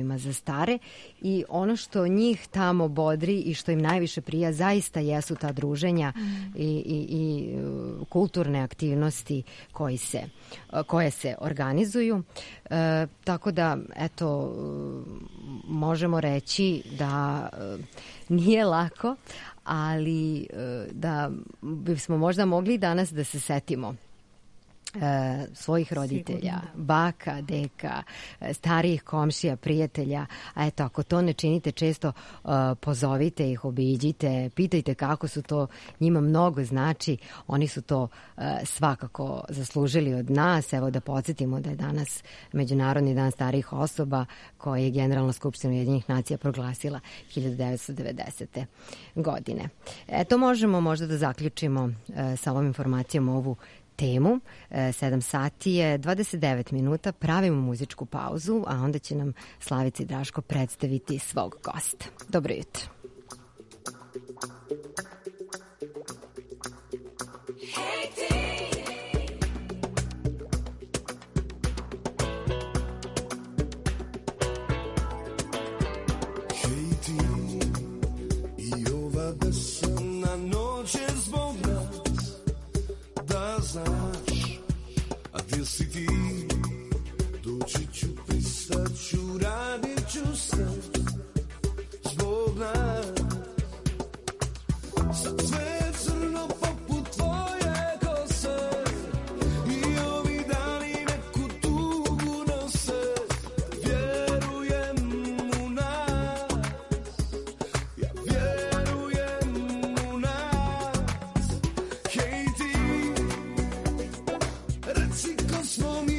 [SPEAKER 8] stare i ono što njih tamo bodri i što im najviše prija zaista jesu ta druženja mm. i, i, i kulturne aktivnosti koji se, koje se organizuju. E, tako da, eto, možemo reći da e, nije lako, ali e, da bismo možda mogli danas da se setimo E, svojih roditelja, sigurno. Baka, deka, starijih komšija, prijatelja, a eto, ako to ne činite često, uh, pozovite ih, obiđite, pitajte kako su to, njima mnogo znači, oni su to uh, svakako zaslužili od nas. Evo da podsjetimo da je danas Međunarodni dan starijih osoba koji je Generalna skupština Ujedinjenih nacija proglasila hiljadu devetsto devedesete. godine. Eto, možemo možda da zaključimo uh, sa ovom informacijom ovu temu. sedam sati je dvadeset devet minuta, pravimo muzičku pauzu, a onda će nam Slavica i Draško predstaviti svog gosta. Dobro jutro.
[SPEAKER 22] Hej ti, i ova besna noć je zbog nas, da znaš, a gdje si ti? Doći ću, pisat ću, radit ću sve zbog nas. Sad sve je crno poput tvoje kose i ovi dani neku tugu nose. Vjerujem u nas, ja vjerujem u nas. Hej ti, reci ko smo mi.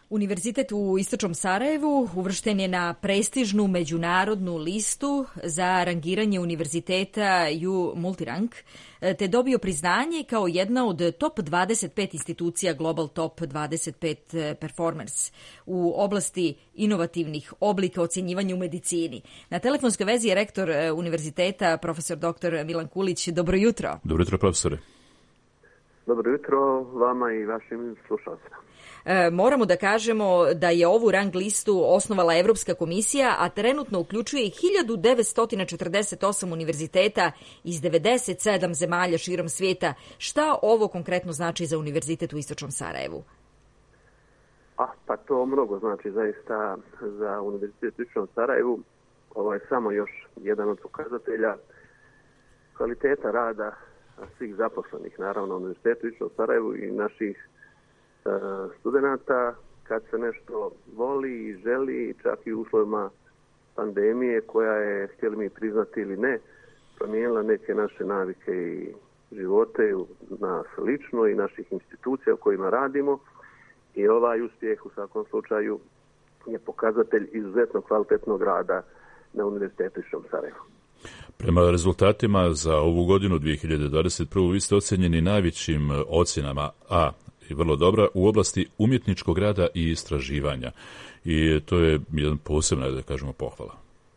[SPEAKER 5] Univerzitet u Istočnom Sarajevu uvršten je na prestižnu međunarodnu listu za rangiranje univerziteta U Multirang, te dobio priznanje kao jedna od top dvadeset pet institucija Global Top dvadeset pet Performers u oblasti inovativnih oblika ocjenjivanja u medicini. Na telefonskoj vezi je rektor univerziteta, profesor doktor Milan Kulić. Dobro jutro.
[SPEAKER 17] Dobro jutro, profesore.
[SPEAKER 16] Dobro jutro vama i vašim slušalcima.
[SPEAKER 5] E, moramo da kažemo da je ovu rang listu osnovala Evropska komisija, a trenutno uključuje hiljadu devetsto četrdeset osam univerziteta iz devedeset sedam zemalja širom svijeta. Šta ovo konkretno znači za univerzitet u Istočnom Sarajevu?
[SPEAKER 16] A, pa to mnogo znači zaista za univerzitet u Istočnom Sarajevu. Ovo je samo još jedan od pokazatelja kvaliteta rada svih zaposlenih, naravno, u univerzitetu u Istočnom Sarajevu i naših studenata, kad se nešto voli i želi, čak i u uslovima pandemije koja je, htjeli mi priznati ili ne, promijenila neke naše navike i živote nas lično i naših institucija u kojima radimo, i ovaj uspjeh u svakom slučaju je pokazatelj izuzetno kvalitetnog rada na Univerzitetu u Istočnom Sarajevu.
[SPEAKER 17] Prema rezultatima za ovu godinu dvije hiljade dvadeset prvu vi ste ocjenjeni najvećim ocjenama A i vrlo dobra u oblasti umjetničkog rada i istraživanja. I to je jedan posebna, da kažemo, pohvala.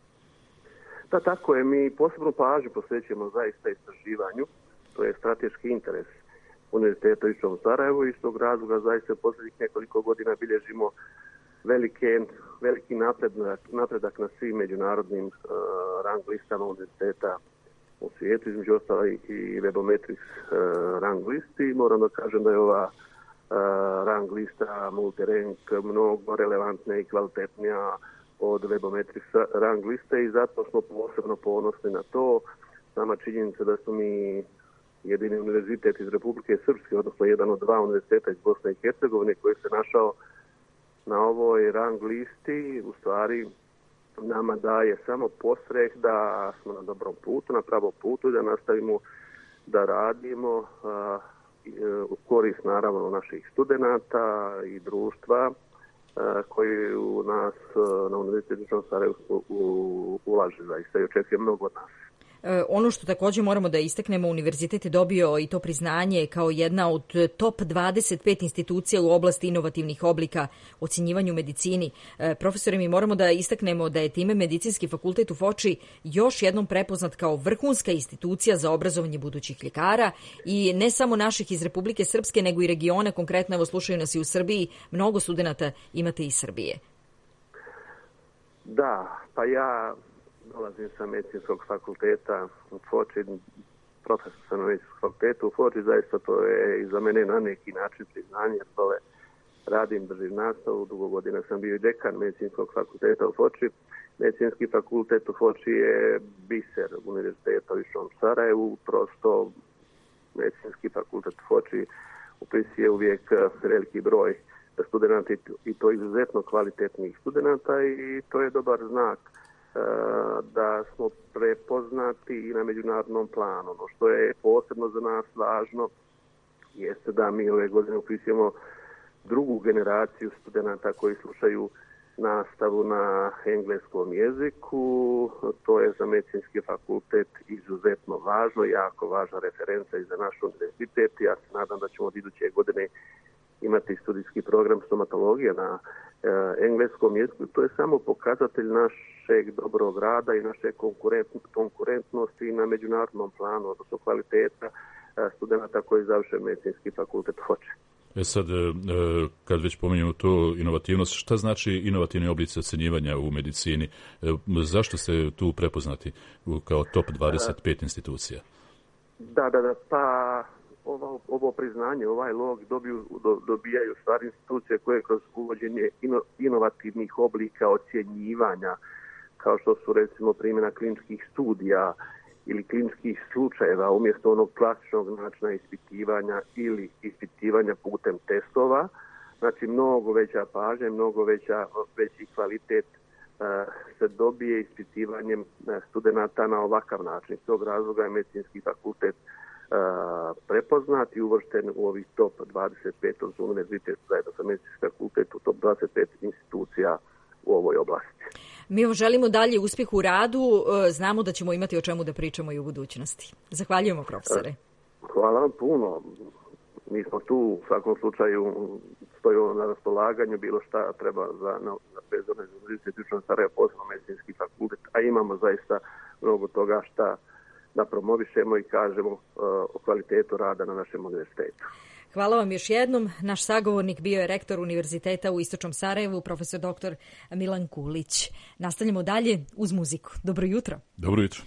[SPEAKER 16] Da, tako je. Mi posebnu pažnju posvećujemo zaista istraživanju. To je strateški interes Univerziteta u Istočnom Sarajevu i iz tog razloga zaista posljednjih nekoliko godina bilježimo velike, veliki napredak, napredak na svim međunarodnim uh, rang listama univerziteta u svijetu, između ostalo i Webometrics uh, rang listi. Moram da kažem da je ova Uh, rang lista Multirang mnogo relevantnija i kvalitetnija od Webometrics rang liste i zato smo posebno ponosni na to. Sama činjenica da smo mi jedini univerzitet iz Republike Srpske, odnosno jedan od dva univerziteta iz Bosne i Hercegovine koji se našao na ovoj rang listi, u stvari nama daje samo postreh da smo na dobrom putu, na pravom putu i da nastavimo da radimo uh, u korist naravno naših studenata i društva koji u nas na Univerzitetu u Istočnom Sarajevu ulaže zaista i očekuje mnogo od nas.
[SPEAKER 5] Ono što također moramo da istaknemo, univerzitet je dobio i to priznanje kao jedna od top dvadeset pet institucija u oblasti inovativnih oblika ocjenjivanju u medicini. Profesore, mi moramo da istaknemo da je time Medicinski fakultet u Foči još jednom prepoznat kao vrhunska institucija za obrazovanje budućih ljekara i ne samo naših iz Republike Srpske, nego i regiona, konkretno evo slušaju nas i u Srbiji, mnogo studenata imate iz Srbije.
[SPEAKER 16] Da, pa ja dolazim sa Medicinskog fakulteta u Foči, profesor sam na Medicinskom fakultetu u Foči, zaista to je i za mene na neki način priznanje, jer dole radim, držim nastavu, dugo godina sam bio i dekan Medicinskog fakulteta u Foči. Medicinski fakultet u Foči je biser univerziteta u Istočnom Sarajevu, prosto Medicinski fakultet u Foči upisuje uvijek veliki broj studenata i to izuzetno kvalitetnih studenata i to je dobar znak da smo prepoznati i na međunarodnom planu. Ono što je posebno za nas važno jeste da mi ove godine upisujemo drugu generaciju studenata koji slušaju nastavu na engleskom jeziku. To je za Medicinski fakultet izuzetno važno, jako važna referenca i za naš univerzitet. Ja se nadam da ćemo od iduće godine imati studijski program stomatologije na e, engleskom jeziku. To je samo pokazatelj našeg dobrog rada i naše konkurentnosti na međunarodnom planu, odnosno kvaliteta e, studenta koji završe Medicinski fakultet hoće.
[SPEAKER 17] E sad, kad već pominjamo to inovativnost, šta znači inovativni oblici ocjenjivanja u medicini? Zašto ste tu prepoznati kao top dvadeset pet institucija?
[SPEAKER 16] Da, da, da, pa ovo, ovo priznanje, ovaj log dobiju, do, dobijaju stvari institucije koje kroz uvođenje ino, inovativnih oblika ocjenjivanja, kao što su recimo primjena kliničkih studija ili kliničkih slučajeva umjesto onog klasičnog načina ispitivanja ili ispitivanja putem testova. Znači, mnogo veća pažnja, mnogo veća, veći kvalitet uh, se dobije ispitivanjem uh, studenata na ovakav način. Iz tog razloga je Medicinski fakultet prepoznat i uvršten u ovih top dvadeset pet uz univerzitet zajedno sa medicinski fakultet u top dvadeset pet institucija u ovoj oblasti.
[SPEAKER 5] Mi vam želimo dalje uspjeh u radu, znamo da ćemo imati o čemu da pričamo i u budućnosti. Zahvaljujemo, profesore.
[SPEAKER 16] Hvala vam puno. Mi smo tu u svakom slučaju stojimo na raspolaganju, bilo šta treba za vezano za univerzitet Južnog Sarajeva, posebno medicinski fakultet, a imamo zaista mnogo toga šta da promovišemo i kažemo uh, o kvalitetu rada na našem univerzitetu.
[SPEAKER 5] Hvala vam još jednom. Naš sagovornik bio je rektor Univerziteta u Istočnom Sarajevu, profesor doktor Milan Kulić. Nastavljamo dalje uz muziku. Dobro jutro.
[SPEAKER 17] Dobro jutro.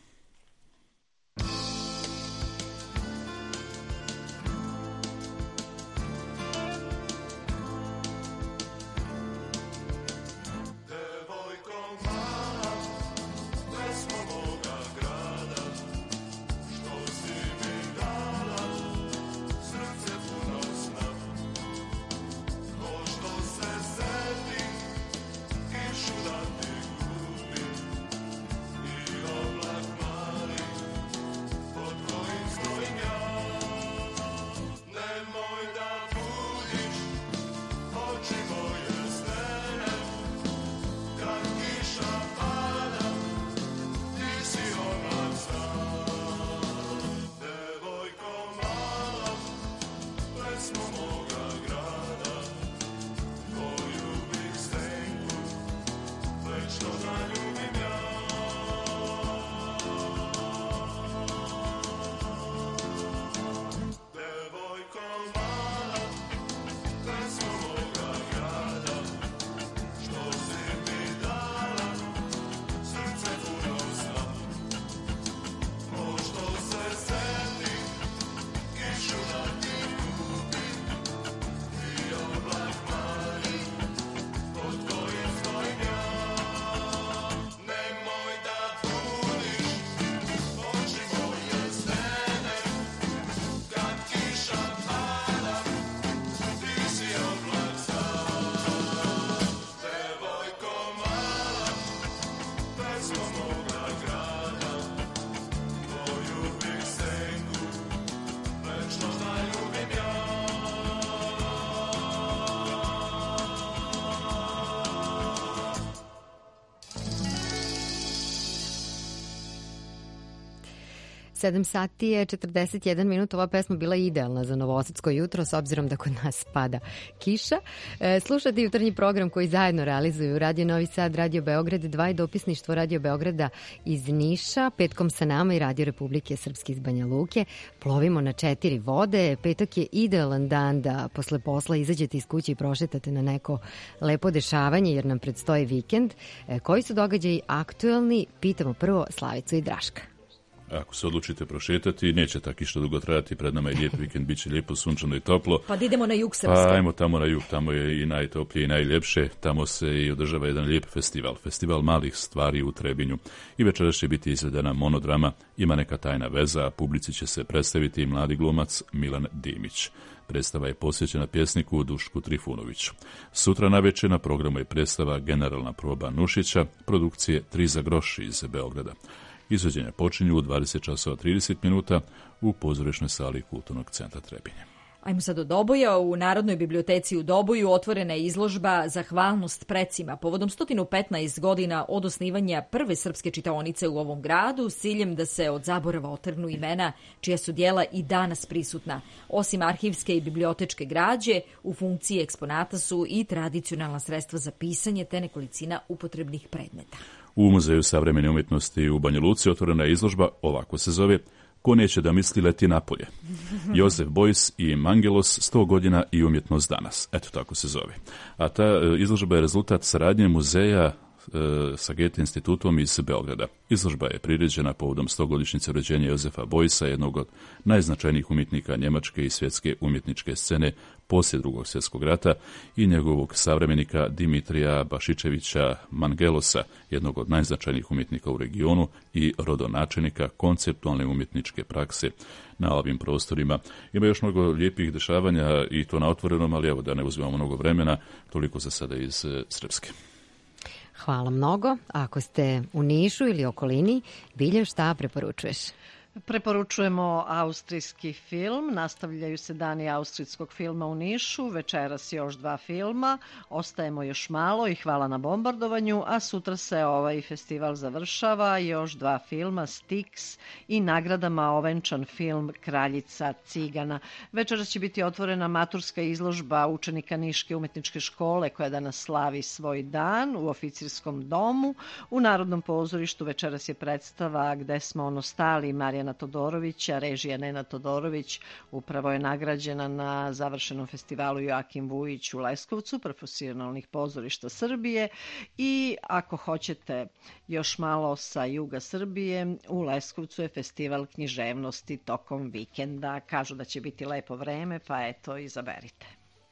[SPEAKER 8] sedam sati je četrdeset jedan minut. Ova pesma bila idealna za novosadsko jutro s obzirom da kod nas pada kiša. E, slušate jutarnji program koji zajedno realizuju Radio Novi Sad, Radio Beograd dva i dopisništvo Radio Beograda iz Niša. Petkom sa nama i Radio Republike Srpske iz Banja Luke. Plovimo na četiri vode. Petak je idealan dan da posle posla izađete iz kuće i prošetate na neko lepo dešavanje jer nam predstoji vikend. E, koji su događaji aktuelni? Pitamo prvo Slavicu i Draška.
[SPEAKER 17] Ako se odlučite prošetati, neće ta kiša dugo trajati, pred nama je lijep vikend, bit će lijepo, sunčano i toplo.
[SPEAKER 5] Pa da idemo na jug Srpske.
[SPEAKER 17] Pa ajmo tamo na jug, tamo je i najtoplije i najljepše, tamo se i održava jedan lijep festival, festival malih stvari u Trebinju. I večeras će biti izvedena monodrama Ima neka tajna veza, a publici će se predstaviti mladi glumac Milan Dimić. Predstava je posvećena pjesniku Dušku Trifunoviću. Sutra navečer na programu je predstava Generalna proba Nušića, produkcije Tri za groš iz Beograda. Izvođenja počinju u dvadeset časova trideset minuta u pozorišnoj sali Kulturnog centra Trebinje.
[SPEAKER 5] Ajmo sad do Doboja. U Narodnoj biblioteci u Doboju otvorena je izložba Zahvalnost precima povodom sto petnaest godina od osnivanja prve srpske čitaonice u ovom gradu s ciljem da se od zaborava otrgnu imena čija su djela i danas prisutna. Osim arhivske i bibliotečke građe, u funkciji eksponata su i tradicionalna sredstva za pisanje te nekolicina upotrebnih predmeta.
[SPEAKER 17] U Muzeju savremene umjetnosti u Banja Luci otvorena je izložba, ovako se zove, Ko neće da misli leti napolje. Josef Beuys i Mangelos, sto godina i umjetnost danas. Eto tako se zove. A ta izložba je rezultat saradnje muzeja sa Goethe institutom iz Beograda. Izložba je priređena povodom stogodišnjice rođenja Josefa Beuys'a, jednog od najznačajnijih umjetnika njemačke i svjetske umjetničke scene poslije drugog svjetskog rata, i njegovog savremenika Dimitrija Bašičevića Mangelosa, jednog od najznačajnijih umjetnika u regionu i rodonačelnika konceptualne umjetničke prakse na ovim prostorima. Ima još mnogo lijepih dešavanja i to na otvorenom, ali evo da ne uzimamo mnogo vremena, toliko za sada iz Srpske.
[SPEAKER 8] Hvala mnogo. Ako ste u Nišu ili okolini, Bilje, šta preporučuješ?
[SPEAKER 10] Preporučujemo austrijski film, nastavljaju se dani austrijskog filma u Nišu, večeras još dva filma, ostajemo još malo i hvala na bombardovanju, a sutra se ovaj festival završava, još dva filma, Styx i nagradama ovenčan film Kraljica cigana. Večeras će biti otvorena maturska izložba učenika Niške umetničke škole koja danas slavi svoj dan u oficirskom domu. U Narodnom pozorištu večeras je predstava Gde smo ono stali Marijana Todorovića, režija Nena Todorović, upravo je nagrađena na završenom festivalu Joakim Vujić u Leskovcu, profesionalnih pozorišta Srbije, i ako hoćete još malo sa juga Srbije, u Leskovcu je festival književnosti tokom vikenda. Kažu da će biti lepo vreme, pa eto, izaberite.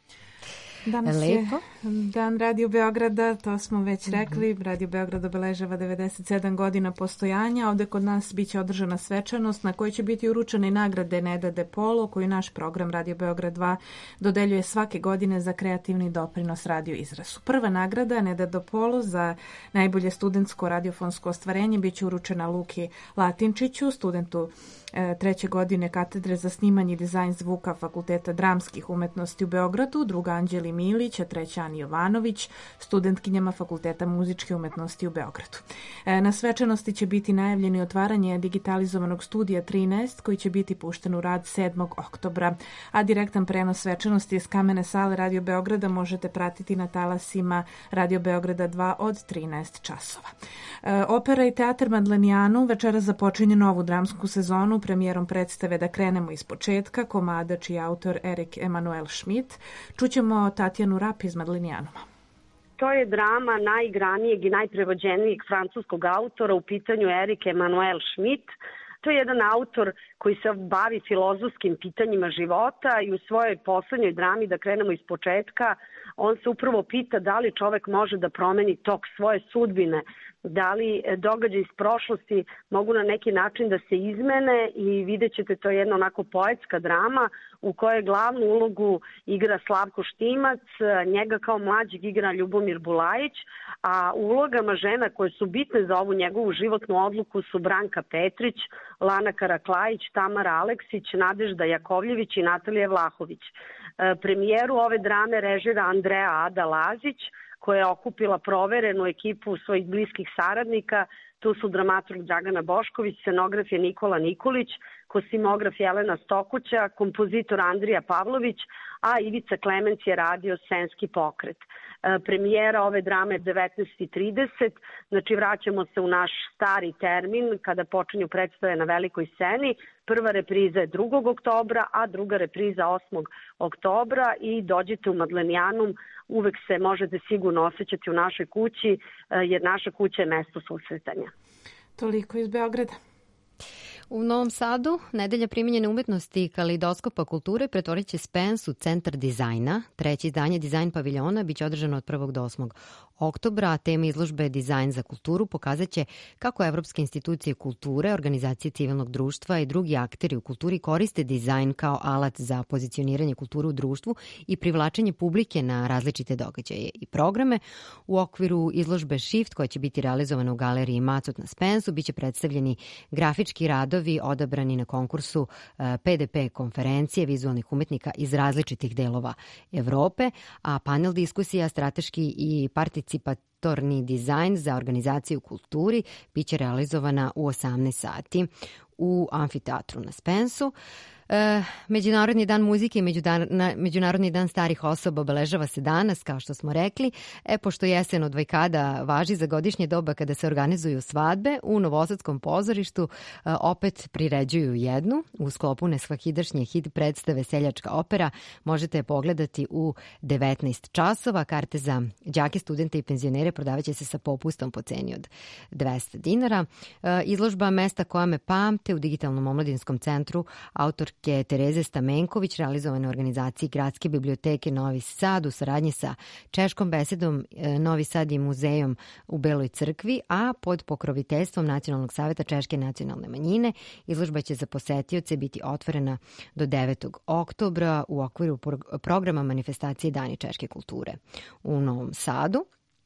[SPEAKER 9] Danas Lepo. je dan Radio Beograda, to smo već rekli. Mm-hmm. Radio Beograd obeležava devedeset sedam godina postojanja. Ovde kod nas biće održana svečanost na kojoj će biti uručene i nagrade Neda De Polo, koju naš program Radio Beograd dva dodeljuje svake godine za kreativni doprinos radio izrazu. Prva nagrada Neda De Polo za najbolje studentsko radiofonsko ostvarenje biće uručena Luki Latinčiću, studentu treće godine katedre za snimanje i dizajn zvuka Fakulteta dramskih umetnosti u Beogradu, druga Anđeli Milić, a treća Ani Jovanović, studentkinjama Fakulteta muzičke umetnosti u Beogradu. Na svečanosti će biti najavljeno otvaranje digitalizovanog studija trinaest koji će biti pušten u rad sedmog oktobra, a direktan prenos svečanosti iz kamene sale Radio Beograda možete pratiti na talasima Radio Beograda dva od trinaest časova. Opera i teatr Madlenijanu večeras započinje novu dramsku sezonu premijerom predstave Da krenemo iz početka, komada čiji je autor Erik Emanuel Schmidt. Čućemo Tatjanu Rap iz Madlenijanuma.
[SPEAKER 18] To je drama najigranijeg i najprevođenijeg francuskog autora, u pitanju Erik Emanuel Schmidt. To je jedan autor koji se bavi filozofskim pitanjima života i u svojoj poslednjoj drami Da krenemo iz početka on se upravo pita da li čovek može da promeni tok svoje sudbine, da li događaji iz prošlosti mogu na neki način da se izmene, i vidjet ćete, to je jedna onako poetska drama u kojoj glavnu ulogu igra Slavko Štimac, njega kao mlađeg igra Ljubomir Bulajić, a u ulogama žena koje su bitne za ovu njegovu životnu odluku su Branka Petrić, Lana Karaklajić, Tamara Aleksić, Nadežda Jakovljević i Natalija Vlahović. Premijeru ove drame režira Andreja Ada Lazić, koja je okupila proverenu ekipu svojih bliskih saradnika. Tu su dramaturg Dragana Bošković, scenograf je Nikola Nikolić, kostimograf Jelena Stokuća, kompozitor Andrija Pavlović, a Ivica Klemenc je radio Scenski pokret. Premijera ove drame je devetnaest i trideset, znači vraćamo se u naš stari termin kada počinju predstave na velikoj sceni. Prva repriza je drugog oktobra, a druga repriza osmog oktobra, i dođite u Madlenijanum, uvek se možete sigurno osjećati u našoj kući, jer naša kuća je mesto susretanja.
[SPEAKER 9] Toliko iz Beograda.
[SPEAKER 8] U Novom Sadu nedelja primenjene umetnosti i Kaleidoskopa kulture pretvorit će Spence u centar dizajna. Treće izdanje Dizajn paviljona biće održano od prvog do osmog oktobra, a tema izložbe Dizajn za kulturu pokazat će kako evropske institucije kulture, organizacije civilnog društva i drugi akteri u kulturi koriste dizajn kao alat za pozicioniranje kulture u društvu i privlačenje publike na različite događaje i programe. U okviru izložbe Shift, koja će biti realizovana u galeriji Macut na Spensu, biće predstavljeni grafički radovi odabrani na konkursu P D P konferencije vizualnih umetnika iz različitih delova Evrope, a panel diskusija strateški i participatorni dizajn za organizaciju u kulturi biće realizovana u osamnaest sati u amfiteatru na Spensu. Međunarodni dan muzike i Međunarodni dan starih osoba obeležava se danas, kao što smo rekli. E, pošto jesen od vajkada važi za godišnje doba kada se organizuju svadbe, u Novosadskom pozorištu opet priređuju jednu. U sklopu nesvakidašnje hit predstave Seljačka opera možete je pogledati u devetnaest časova. Karte za đake, studente i penzionere prodavaće se sa popustom po ceni od dvesta dinara. Izložba Mesta koja me pamte u Digitalnom omladinskom centru autor Tereze Stamenković, realizovane u organizaciji Gradske biblioteke Novi Sad u saradnji sa Češkom besedom Novi Sad i muzejom u Beloj crkvi, a pod pokroviteljstvom Nacionalnog saveta Češke nacionalne manjine. Izložba će za posetioce biti otvorena do devetog oktobra u okviru programa manifestacije Dani češke kulture. U Novom Sadu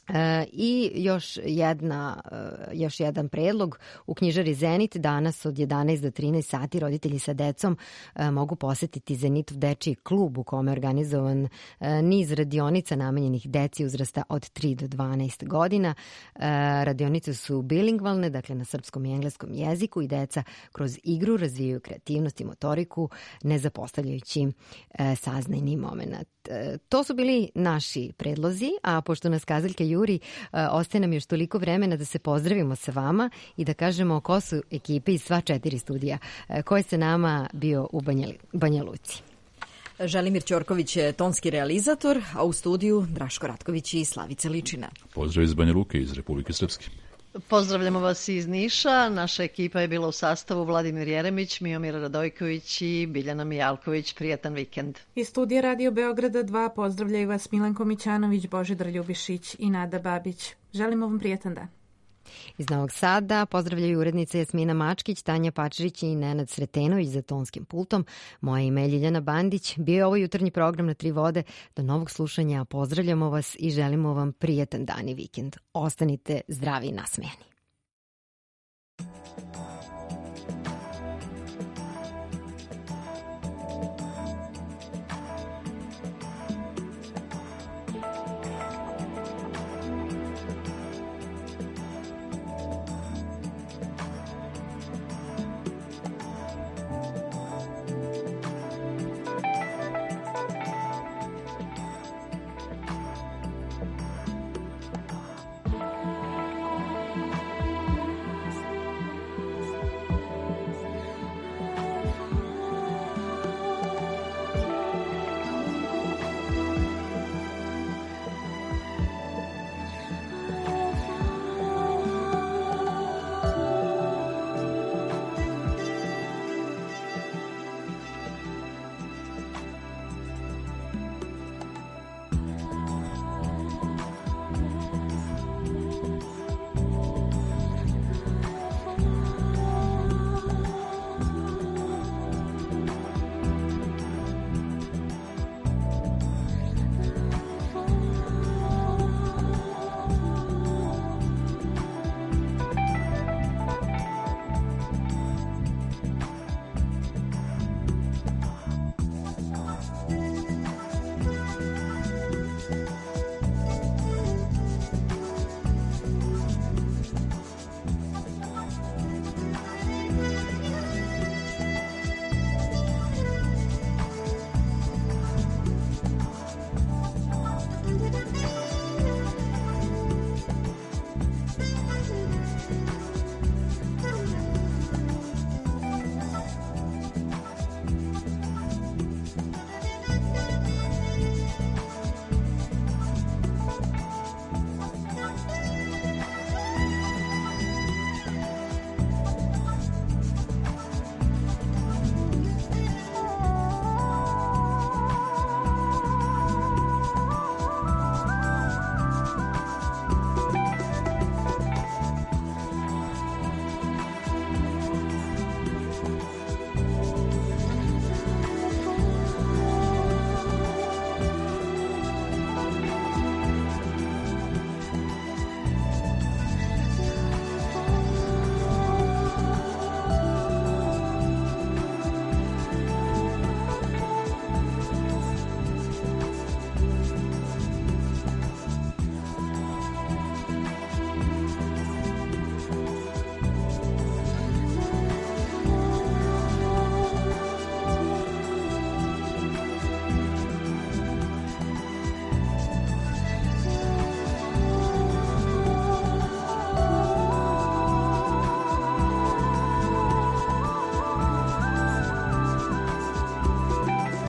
[SPEAKER 8] E, I još, jedna, još jedan predlog. U knjižari Zenit danas od jedanaest do trinaest sati roditelji sa decom e, mogu posetiti Zenitov dečiji klub u kome je organizovan e, niz radionica namenjenih deci uzrasta od tri do dvanaest godina. E, radionice su bilingvalne, dakle na srpskom i engleskom jeziku i deca kroz igru razvijaju kreativnost i motoriku ne zapostavljajući e, saznajni moment. E, to su bili naši predlozi, a pošto nas kazaljka juri, ostaje nam još toliko vremena da se pozdravimo sa vama i da kažemo ko su ekipe iz sva četiri studija koje se nama bio u Banja, Banja Luci.
[SPEAKER 5] Želimir Ćorković je tonski realizator, a u studiju Draško Ratković i Slavica Ličina.
[SPEAKER 17] Pozdrav iz Banja Luke, iz Republike Srpske.
[SPEAKER 10] Pozdravljamo vas iz Niša. Naša ekipa je bila u sastavu Vladimir Jeremić, Miomir Radojković i Biljana Mijalković. Prijatan vikend.
[SPEAKER 9] Iz studija Radio Beograda dva pozdravljaju vas Milanko Mićanović, Božidar Ljubišić i Nada Babić. Želimo vam prijatan dan.
[SPEAKER 8] Iz Novog Sada pozdravljaju urednice Jasmina Mačkić, Tanja Pačrić i Nenad Sretenović za tonskim pultom. Moje ime je Ljiljana Bandić. Bio je ovo jutarnji program na Tri vode. Do novog slušanja pozdravljamo vas i želimo vam prijatan dan i vikend. Ostanite zdravi i nasmejani.